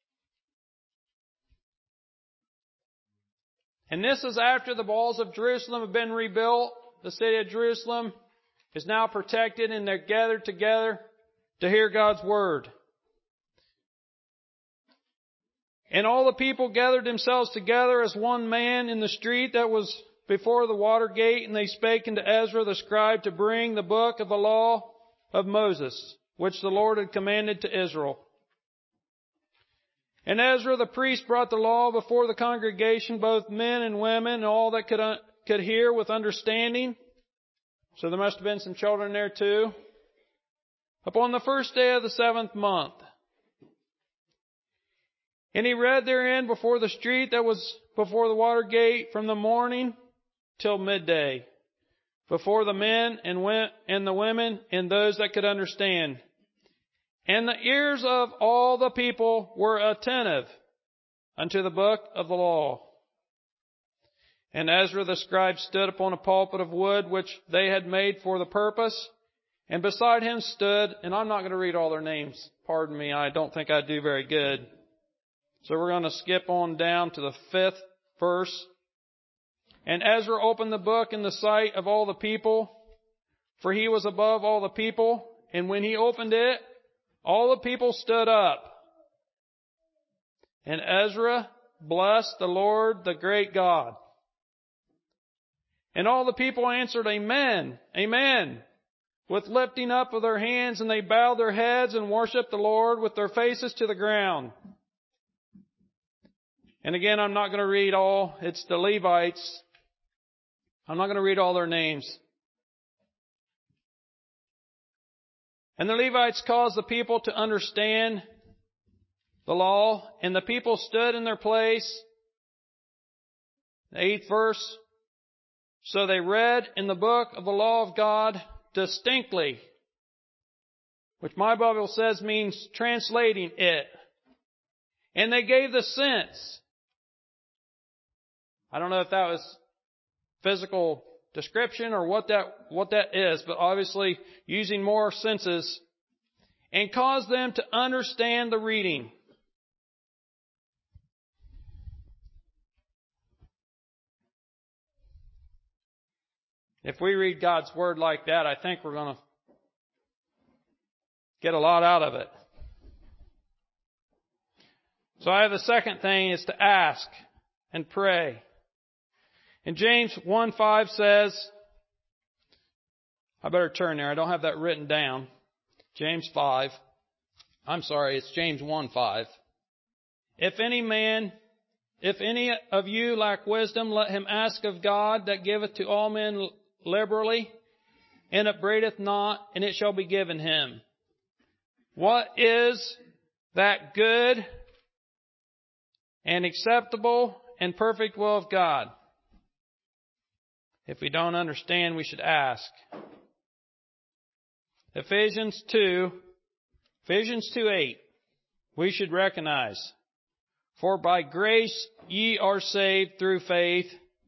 And this is after the walls of Jerusalem have been rebuilt. The city of Jerusalem is now protected, and they're gathered together to hear God's Word. And all the people gathered themselves together as one man in the street that was before the water gate, and they spake unto Ezra the scribe to bring the book of the law of Moses, which the Lord had commanded to Israel. And Ezra the priest brought the law before the congregation, both men and women, and all that could hear with understanding. So there must have been some children there too. Upon the first day of the 7th month. And he read therein before the street that was before the water gate from the morning till midday, before the men and the women and those that could understand. And the ears of all the people were attentive unto the book of the law. And Ezra the scribe stood upon a pulpit of wood which they had made for the purpose. And beside him stood, and I'm not going to read all their names. Pardon me, I don't think I do very good. So we're going to skip on down to the 5th verse. And Ezra opened the book in the sight of all the people, for he was above all the people. And when he opened it, all the people stood up. And Ezra blessed the Lord, the great God. And all the people answered, Amen, Amen, with lifting up of their hands, and they bowed their heads and worshiped the Lord with their faces to the ground. And again, I'm not going to read all. It's the Levites. I'm not going to read all their names. And the Levites caused the people to understand the law, and the people stood in their place. The 8th verse. So they read in the book of the law of God distinctly, which my Bible says means translating it. And they gave the sense. I don't know if that was physical description or what that is, but obviously using more senses, and caused them to understand the reading. If we read God's Word like that, I think we're going to get a lot out of it. So I have the second thing is to ask and pray. And James 1:5 says, I better turn there. I don't have that written down. James 5. I'm sorry, it's James 1:5. If any of you lack wisdom, let him ask of God that giveth to all men liberally, and upbraideth not, and it shall be given him. What is that good and acceptable and perfect will of God? If we don't understand, we should ask. Ephesians 2:8, we should recognize. For by grace ye are saved through faith,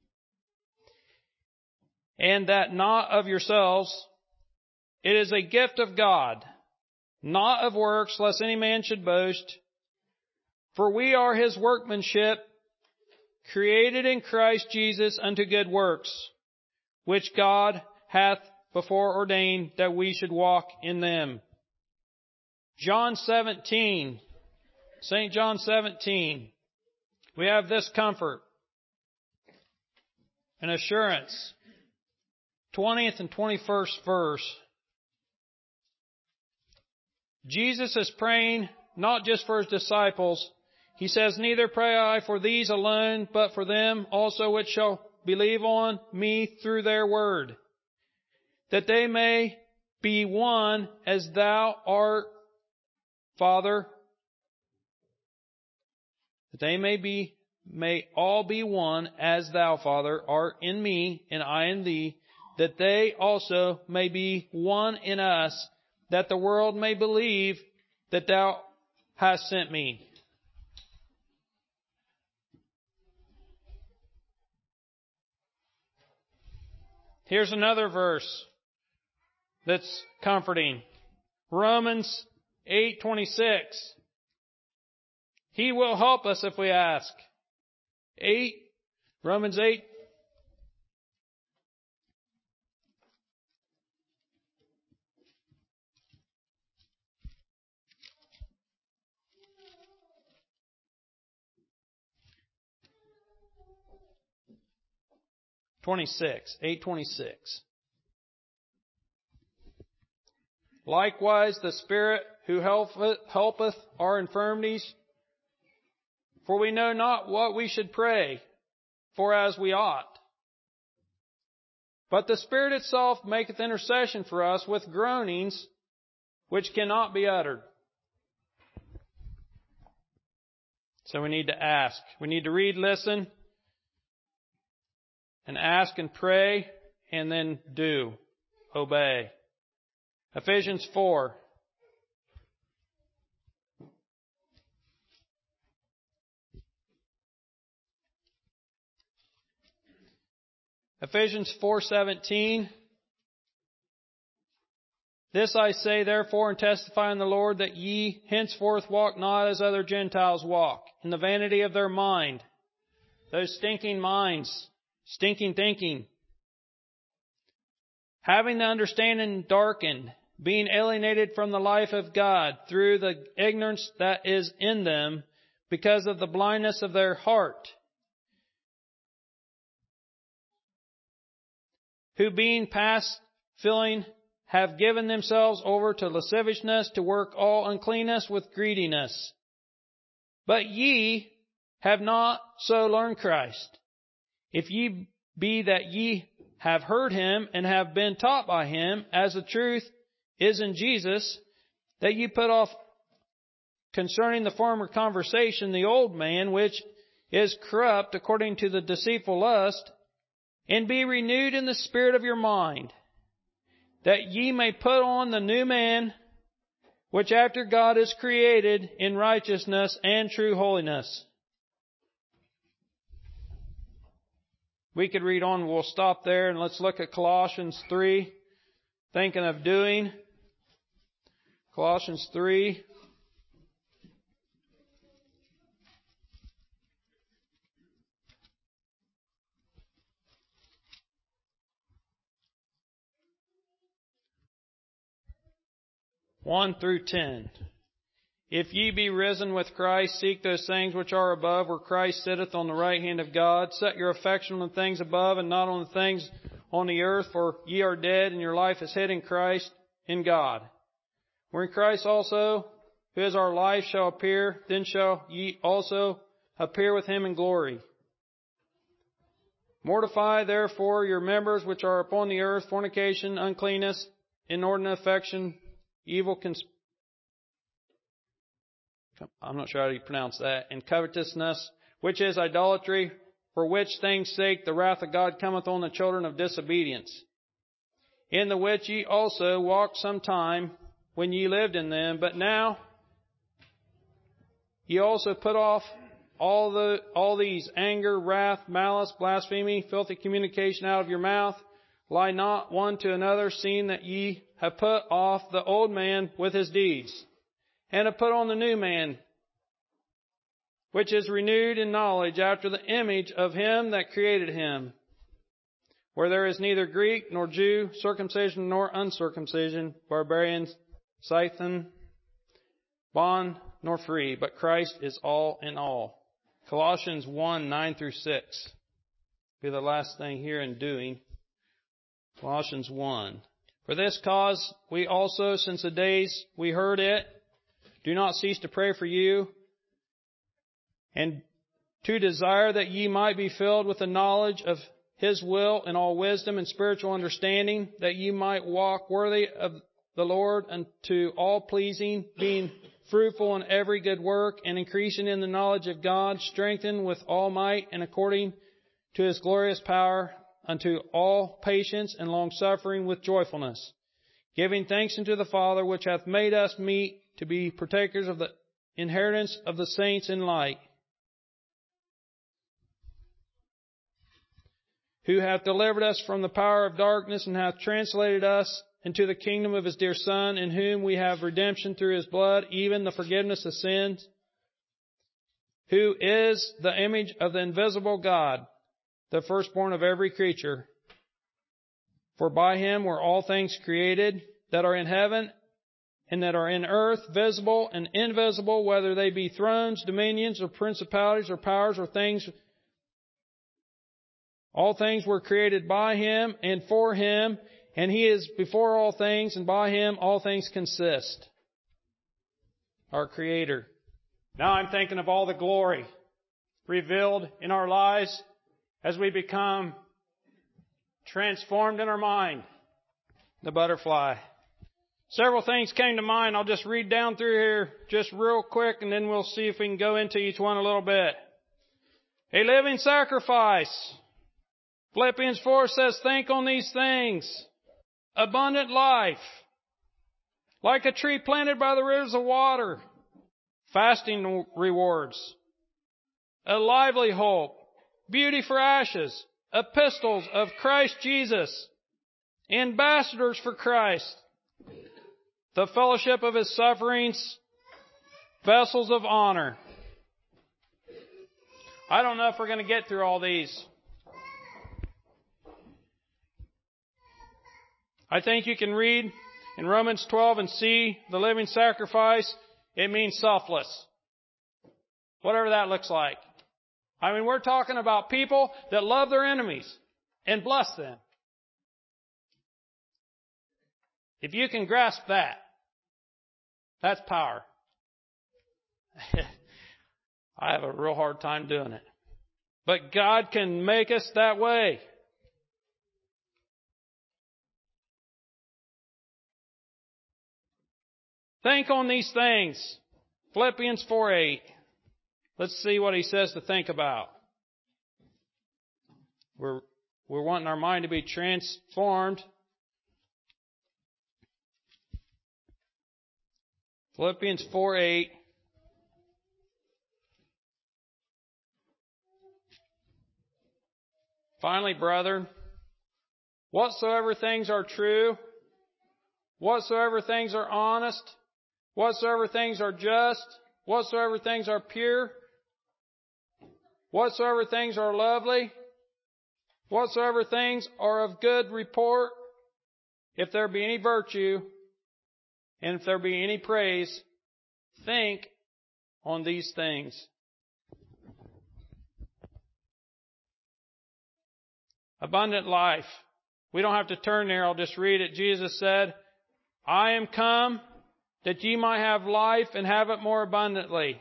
and that not of yourselves. It is a gift of God, not of works, lest any man should boast. For we are his workmanship, created in Christ Jesus unto good works, which God hath before ordained that we should walk in them. John 17, St. John 17, we have this comfort and assurance. 20th and 21st verse. Jesus is praying not just for his disciples. He says, Neither pray I for these alone, but for them also which shall believe on me through their word, that they may be one as thou art, Father, that they may all be one as thou, Father, art in me and I in thee, that they also may be one in us, that the world may believe that thou hast sent me. Here's another verse that's comforting. Romans 8:26. He will help us if we ask. Romans 8. Likewise, the Spirit who helpeth our infirmities, for we know not what we should pray for as we ought. But the Spirit itself maketh intercession for us with groanings which cannot be uttered. So we need to ask. We need to read, listen, and ask and pray, and then do. Obey. Ephesians 4. Ephesians 4:17. This I say therefore and testify in the Lord, that ye henceforth walk not as other Gentiles walk, in the vanity of their mind. Those stinking minds stinking thinking, having the understanding darkened, being alienated from the life of God through the ignorance that is in them because of the blindness of their heart, who being past feeling have given themselves over to lasciviousness to work all uncleanness with greediness. But ye have not so learned Christ. If ye be that ye have heard Him and have been taught by Him, as the truth is in Jesus, that ye put off concerning the former conversation the old man, which is corrupt according to the deceitful lust, and be renewed in the spirit of your mind, that ye may put on the new man, which after God is created in righteousness and true holiness. We could read on, we'll stop there, and let's look at Colossians 3, thinking of doing. Colossians 3. One through 10. If ye be risen with Christ, seek those things which are above, where Christ sitteth on the right hand of God. Set your affection on the things above, and not on the things on the earth, for ye are dead, and your life is hid in Christ in God. When Christ also, who is our life, shall appear, then shall ye also appear with Him in glory. Mortify therefore your members which are upon the earth, fornication, uncleanness, inordinate affection, evil I'm not sure how you pronounce that, and covetousness, which is idolatry, for which things' sake the wrath of God cometh on the children of disobedience, in the which ye also walked sometime when ye lived in them, but now ye also put off all these: anger, wrath, malice, blasphemy, filthy communication out of your mouth. Lie not one to another, seeing that ye have put off the old man with his deeds, and have put on the new man, which is renewed in knowledge after the image of Him that created him, where there is neither Greek nor Jew, circumcision nor uncircumcision, barbarian, Scythian, bond nor free, but Christ is all in all. Colossians 1, 9 through 6. Be the last thing here in doing. Colossians 1. For this cause we also, since the days we heard it, do not cease to pray for you, and to desire that ye might be filled with the knowledge of His will in all wisdom and spiritual understanding, that ye might walk worthy of the Lord unto all pleasing, being fruitful in every good work, and increasing in the knowledge of God, strengthened with all might, and according to His glorious power, unto all patience and longsuffering with joyfulness, giving thanks unto the Father, which hath made us meet to be partakers of the inheritance of the saints in light, who hath delivered us from the power of darkness, and hath translated us into the kingdom of His dear Son, in whom we have redemption through His blood, even the forgiveness of sins, who is the image of the invisible God, the firstborn of every creature. For by Him were all things created, that are in heaven and that are in earth, visible and invisible, whether they be thrones, dominions, or principalities, or powers, or things. All things were created by Him and for Him, and He is before all things, and by Him all things consist. Our Creator. Now I'm thinking of all the glory revealed in our lives as we become transformed in our mind. The butterfly. Several things came to mind. I'll just read down through here just real quick, and then we'll see if we can go into each one a little bit. A living sacrifice. Philippians 4 says, think on these things. Abundant life. Like a tree planted by the rivers of water. Fasting rewards. A lively hope. Beauty for ashes. Epistles of Christ Jesus. Ambassadors for Christ. The fellowship of His sufferings. Vessels of honor. I don't know if we're going to get through all these. I think you can read in Romans 12 and see the living sacrifice. It means selfless. Whatever that looks like. I mean, we're talking about people that love their enemies and bless them. If you can grasp that, that's power. I have a real hard time doing it. But God can make us that way. Think on these things. Philippians 4:8. Let's see what he says to think about. We're wanting our mind to be transformed. Philippians 4:8. Finally, brethren, whatsoever things are true, whatsoever things are honest, whatsoever things are just, whatsoever things are pure, whatsoever things are lovely, whatsoever things are of good report, if there be any virtue, and if there be any praise, think on these things. Abundant life. We don't have to turn there. I'll just read it. Jesus said, I am come that ye might have life and have it more abundantly.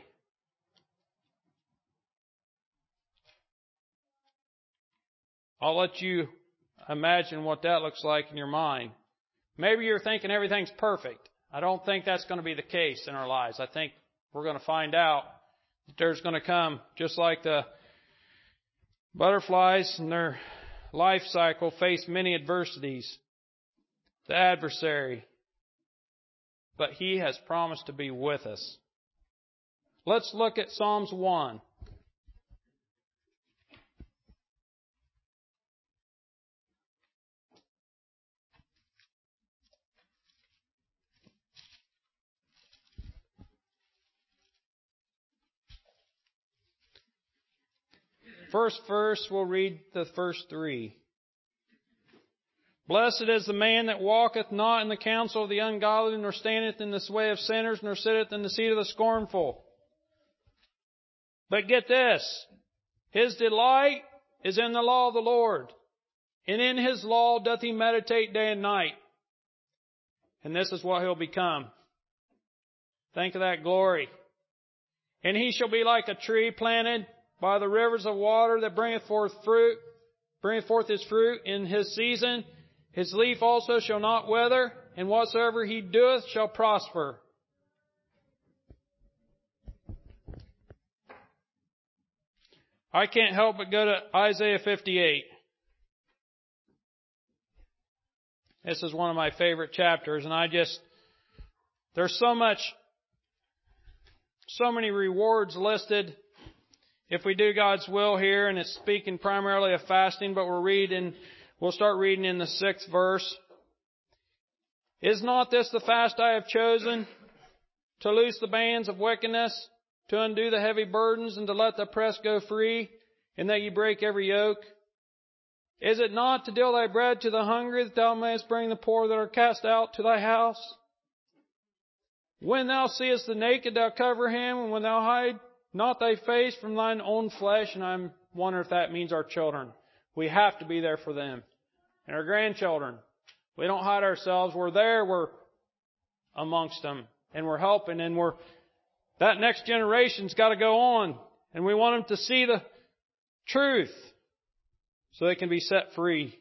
I'll let you imagine what that looks like in your mind. Maybe you're thinking everything's perfect. I don't think that's going to be the case in our lives. I think we're going to find out that there's going to come, just like the butterflies in their life cycle face many adversities, the adversary. But He has promised to be with us. Let's look at Psalms 1. First verse, we'll read the first 3. Blessed is the man that walketh not in the counsel of the ungodly, nor standeth in the way of sinners, nor sitteth in the seat of the scornful. But get this, his delight is in the law of the Lord, and in His law doth he meditate day and night. And this is what he'll become. Think of that glory. And he shall be like a tree planted by the rivers of water that bringeth forth his fruit in his season. His leaf also shall not wither, and whatsoever he doeth shall prosper. I can't help but go to Isaiah 58. This is one of my favorite chapters, and there's so many rewards listed if we do God's will here, and it's speaking primarily of fasting, but we'll start reading in the 6th verse. Is not this the fast I have chosen, to loose the bands of wickedness, to undo the heavy burdens, and to let the oppressed go free, and that ye break every yoke? Is it not to deal thy bread to the hungry, that thou mayest bring the poor that are cast out to thy house? When thou seest the naked, thou cover him, and when thou hide not thy face from thine own flesh. And I'm wondering if that means our children. We have to be there for them. And our grandchildren. We don't hide ourselves. We're there. We're amongst them. And we're helping. And that next generation's got to go on. And we want them to see the truth so they can be set free.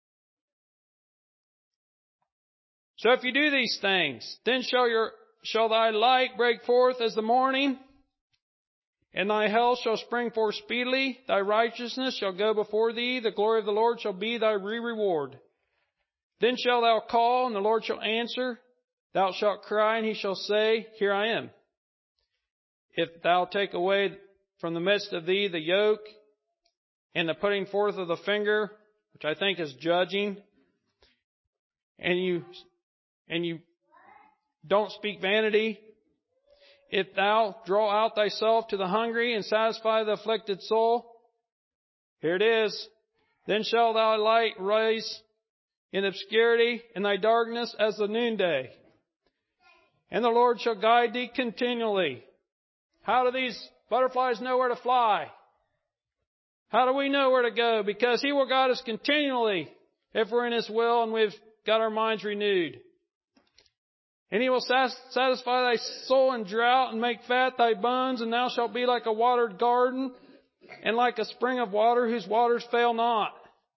So if you do these things, then shall thy light break forth as the morning, and thy health shall spring forth speedily. Thy righteousness shall go before thee. The glory of the Lord shall be thy reward. Then shalt thou call, and the Lord shall answer. Thou shalt cry, and He shall say, Here I am. If thou take away from the midst of thee the yoke, and the putting forth of the finger, which I think is judging, and you don't speak vanity, if thou draw out thyself to the hungry and satisfy the afflicted soul, here it is, then shall thy light rise in obscurity, and thy darkness as the noonday. And the Lord shall guide thee continually. How do these butterflies know where to fly? How do we know where to go? Because He will guide us continually if we're in His will and we've got our minds renewed. And He will satisfy thy soul in drought and make fat thy bones, and thou shalt be like a watered garden and like a spring of water whose waters fail not.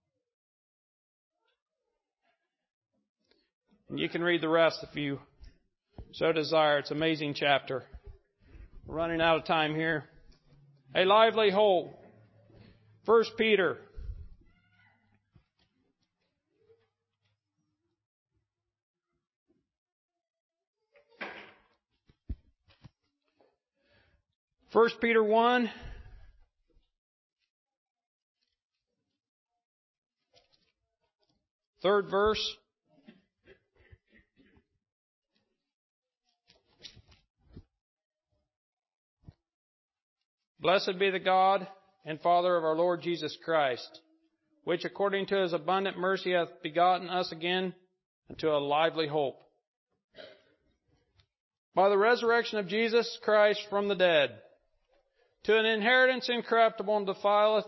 And you can read the rest if you so desire. It's an amazing chapter. We're running out of time here. A lively hope. 1 Peter. First Peter 1. Third verse. Blessed be the God and Father of our Lord Jesus Christ, which according to His abundant mercy hath begotten us again unto a lively hope, by the resurrection of Jesus Christ from the dead, to an inheritance incorruptible and defileth,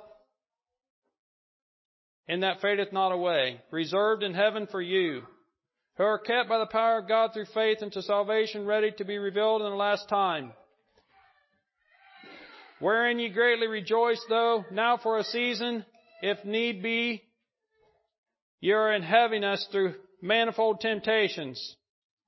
and that fadeth not away, reserved in heaven for you, who are kept by the power of God through faith unto salvation, ready to be revealed in the last time. Wherein ye greatly rejoice, though now for a season, if need be, ye are in heaviness through manifold temptations.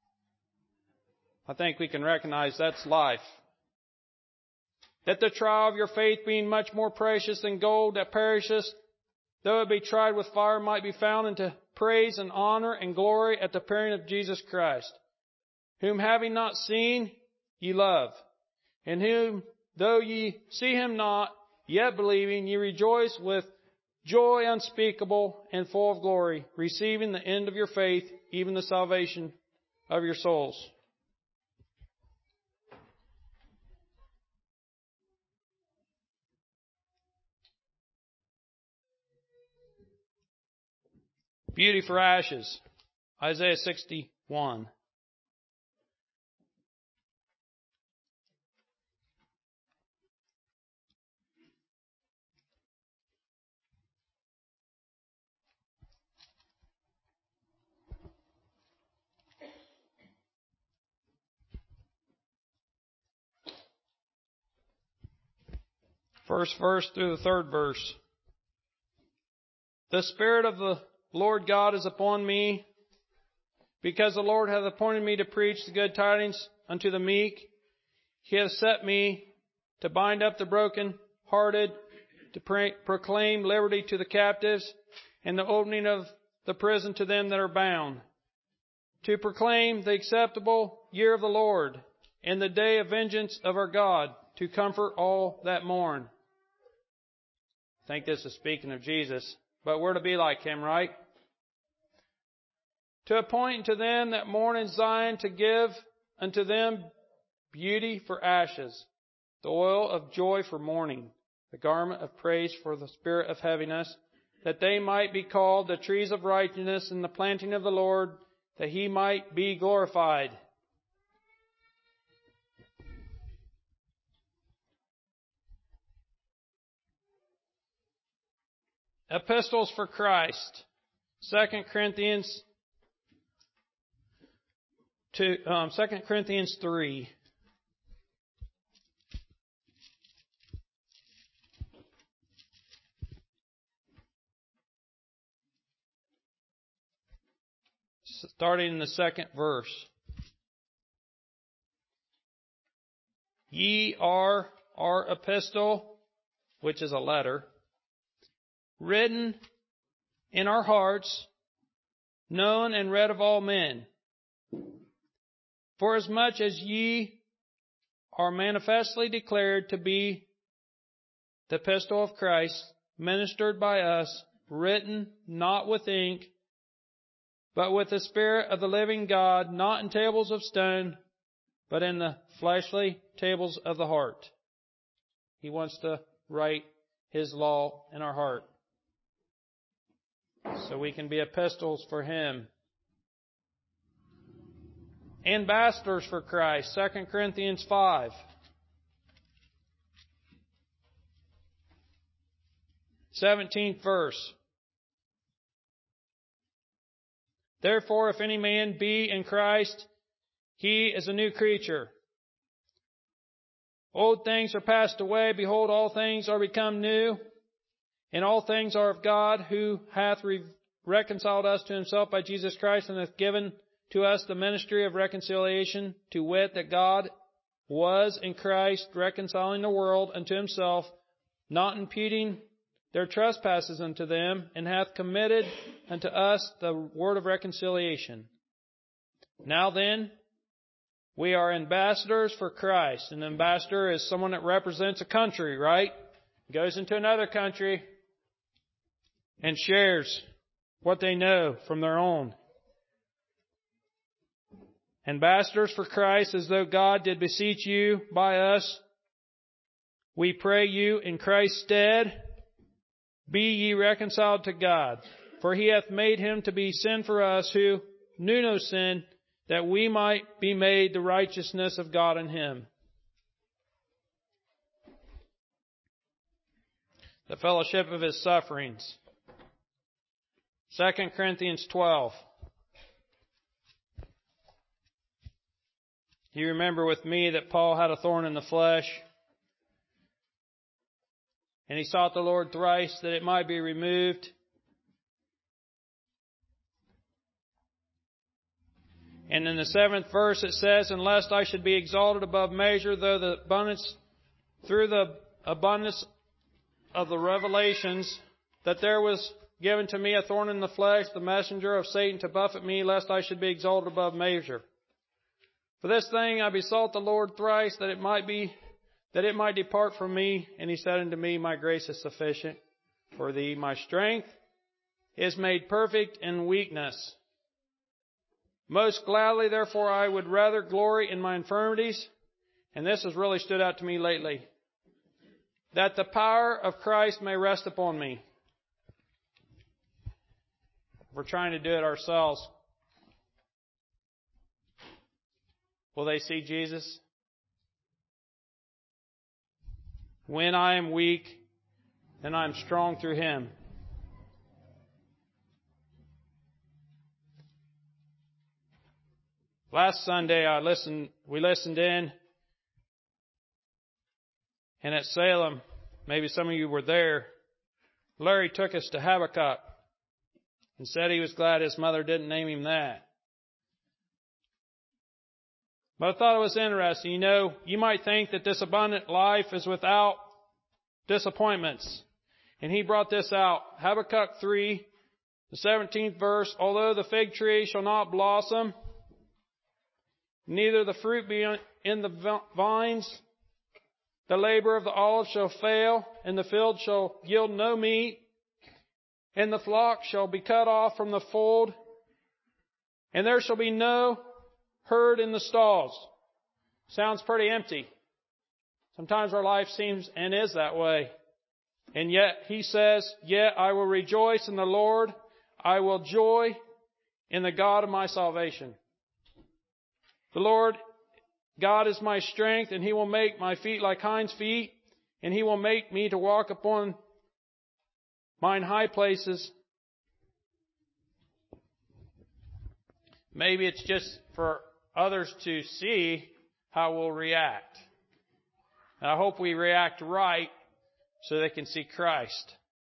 I think we can recognize that's life. That the trial of your faith, being much more precious than gold that perisheth, though it be tried with fire, might be found unto praise and honor and glory at the appearing of Jesus Christ, whom having not seen, ye love, and whom, though ye see Him not, yet believing, ye rejoice with joy unspeakable and full of glory, receiving the end of your faith, even the salvation of your souls. Beauty for ashes. Isaiah 61. First verse through the third verse. The Spirit of the Lord God is upon me, because the Lord hath appointed me to preach the good tidings unto the meek. He hath set me to bind up the broken-hearted, to proclaim liberty to the captives, and the opening of the prison to them that are bound, to proclaim the acceptable year of the Lord, and the day of vengeance of our God, to comfort all that mourn. I think this is speaking of Jesus, but we're to be like Him, right? To appoint unto them that mourn in Zion, to give unto them beauty for ashes, the oil of joy for mourning, the garment of praise for the spirit of heaviness, that they might be called the trees of righteousness in the planting of the Lord, that He might be glorified. Epistles for Christ. 2 Corinthians 3. Starting in the second verse. Ye are our epistle, which is a letter, written in our hearts, known and read of all men. For as much as ye are manifestly declared to be the epistle of Christ, ministered by us, written not with ink, but with the Spirit of the living God, not in tables of stone, but in the fleshly tables of the heart. He wants to write His law in our heart. so we can be epistles for Him. Ambassadors for Christ, 2 Corinthians 5. 17th verse. Therefore, if any man be in Christ, he is a new creature. Old things are passed away. Behold, all things are become new. And all things are of God, who hath reconciled us to Himself by Jesus Christ, and hath given to us the ministry of reconciliation, to wit, that God was in Christ reconciling the world unto Himself, not imputing their trespasses unto them, and hath committed unto us the word of reconciliation. Now then, we are ambassadors for Christ. An ambassador is someone that represents a country, right? Goes into another country and shares what they know from their own. Ambassadors for Christ, as though God did beseech you by us, we pray you in Christ's stead, be ye reconciled to God. For He hath made Him to be sin for us who knew no sin, that we might be made the righteousness of God in Him. The fellowship of His sufferings. 2 Corinthians 12. You remember with me that Paul had a thorn in the flesh, and he sought the Lord thrice that it might be removed. And in the 7th verse it says, "And lest I should be exalted above measure, through the abundance of the revelations, that there was given to me a thorn in the flesh, the messenger of Satan to buffet me, lest I should be exalted above measure. For this thing I besought the Lord thrice, that it might depart from me. And He said unto me, My grace is sufficient for thee. My strength is made perfect in weakness. Most gladly, therefore, I would rather glory in my infirmities." And this has really stood out to me lately. "That the power of Christ may rest upon me." We're trying to do it ourselves. Will they see Jesus? When I am weak, then I am strong through Him. Last Sunday we listened in, and at Salem, maybe some of you were there, Larry took us to Habakkuk and said he was glad his mother didn't name him that. But I thought it was interesting. You know, you might think that this abundant life is without disappointments. And he brought this out. Habakkuk 3, the 17th verse, "Although the fig tree shall not blossom, neither the fruit be in the vines, the labor of the olive shall fail, and the field shall yield no meat, and the flock shall be cut off from the fold, and there shall be no herd in the stalls." Sounds pretty empty. Sometimes our life seems and is that way. And yet he says, "Yet I will rejoice in the Lord. I will joy in the God of my salvation. The Lord God is my strength, and He will make my feet like hinds' feet, and He will make me to walk upon mine high places." Maybe it's just for others to see how we'll react. And I hope we react right so they can see Christ.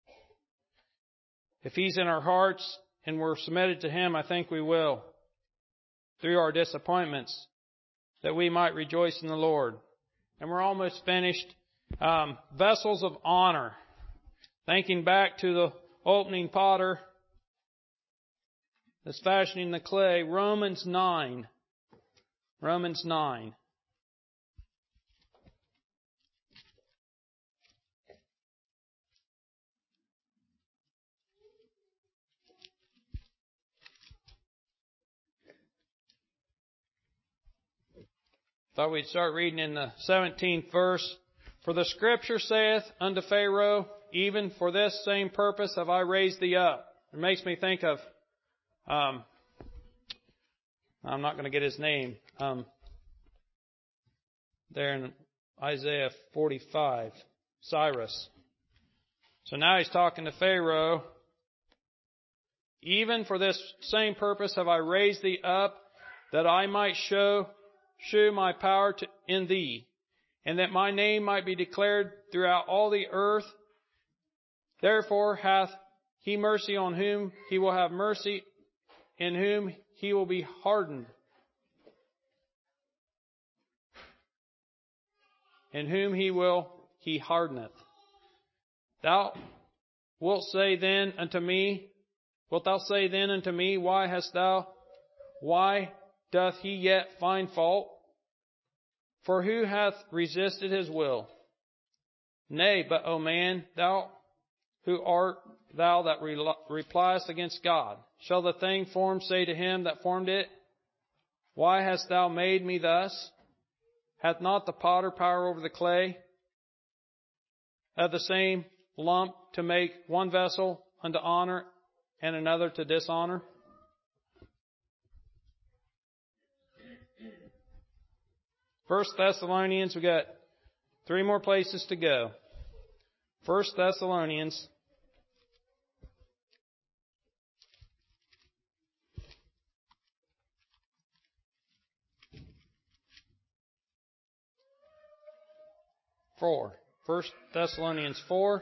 If He's in our hearts and we're submitted to Him, I think we will, through our disappointments, that we might rejoice in the Lord. And we're almost finished. Vessels of honor. Thinking back to the opening potter that's fashioning the clay, Romans 9. Romans 9. Thought we'd start reading in the 17th verse. "For the Scripture saith unto Pharaoh, Even for this same purpose have I raised thee up." it makes me think of, I'm not going to get his name, there in Isaiah 45, Cyrus. So now he's talking to Pharaoh. Even for this same purpose have I raised thee up, that I might shew my power in thee, and that my name might be declared throughout all the earth. Therefore hath he mercy on whom he will have mercy, in whom he will be hardened. In whom he hardeneth. Thou wilt say then unto me, why doth he yet find fault? For who hath resisted his will? Nay, but, O man, who art thou that repliest against God? Shall the thing formed say to him that formed it, why hast thou made me thus? Hath not the potter power over the clay of the same lump to make one vessel unto honor and another to dishonor? First Thessalonians, we got 3 more places to go. First Thessalonians. First Thessalonians 4,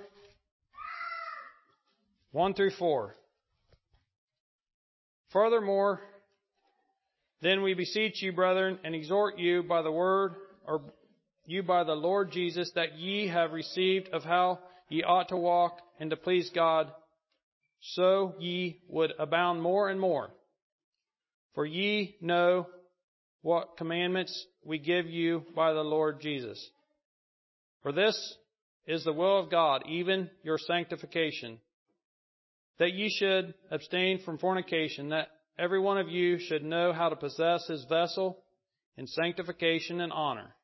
1 through 4. Furthermore, then we beseech you, brethren, and exhort you by the word, or you by the Lord Jesus, that ye have received of how ye ought to walk and to please God, so ye would abound more and more. For ye know what commandments we give you by the Lord Jesus. For this is the will of God, even your sanctification, that ye should abstain from fornication, that every one of you should know how to possess his vessel in sanctification and honor.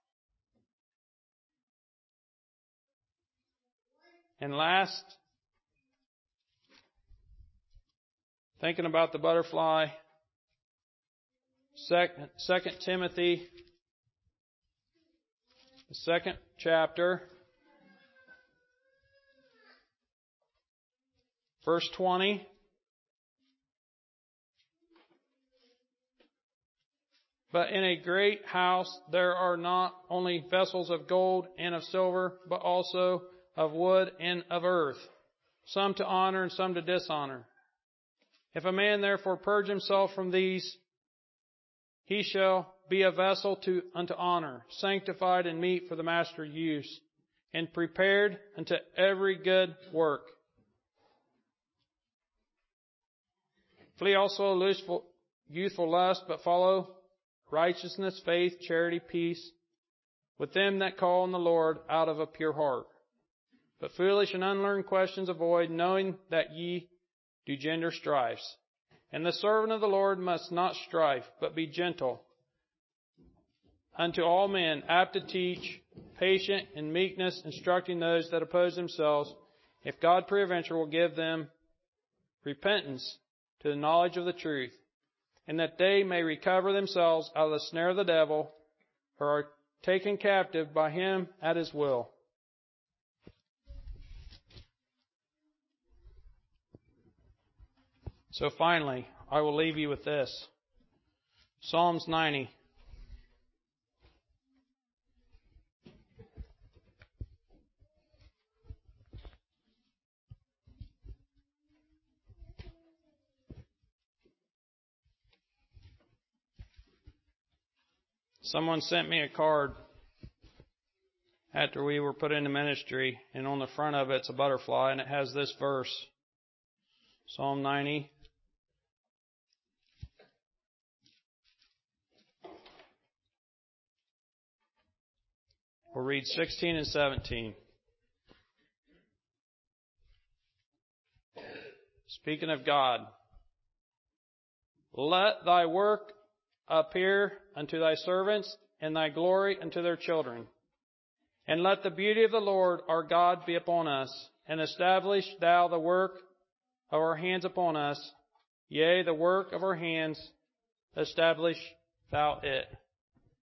And last, thinking about the butterfly, 2 Timothy, the 2nd chapter, verse 20. But in a great house there are not only vessels of gold and of silver, but also of wood and of earth, some to honor and some to dishonor. If a man therefore purge himself from these, he shall be a vessel unto honor, sanctified and meet for the master's use, and prepared unto every good work. Flee also youthful lust, but follow righteousness, faith, charity, peace, with them that call on the Lord out of a pure heart. But foolish and unlearned questions avoid, knowing that ye do gender strifes. And the servant of the Lord must not strive, but be gentle unto all men, apt to teach, patient in meekness, instructing those that oppose themselves, if God peradventure will give them repentance to the knowledge of the truth, and that they may recover themselves out of the snare of the devil, who are taken captive by him at his will. So finally, I will leave you with this. Psalms 90. Someone sent me a card after we were put into ministry, and on the front of it's a butterfly, and it has this verse, Psalm 90. We'll read 16 and 17. Speaking of God, let thy work appear unto thy servants, and thy glory unto their children. And let the beauty of the Lord our God be upon us, and establish thou the work of our hands upon us. Yea, the work of our hands, establish thou it.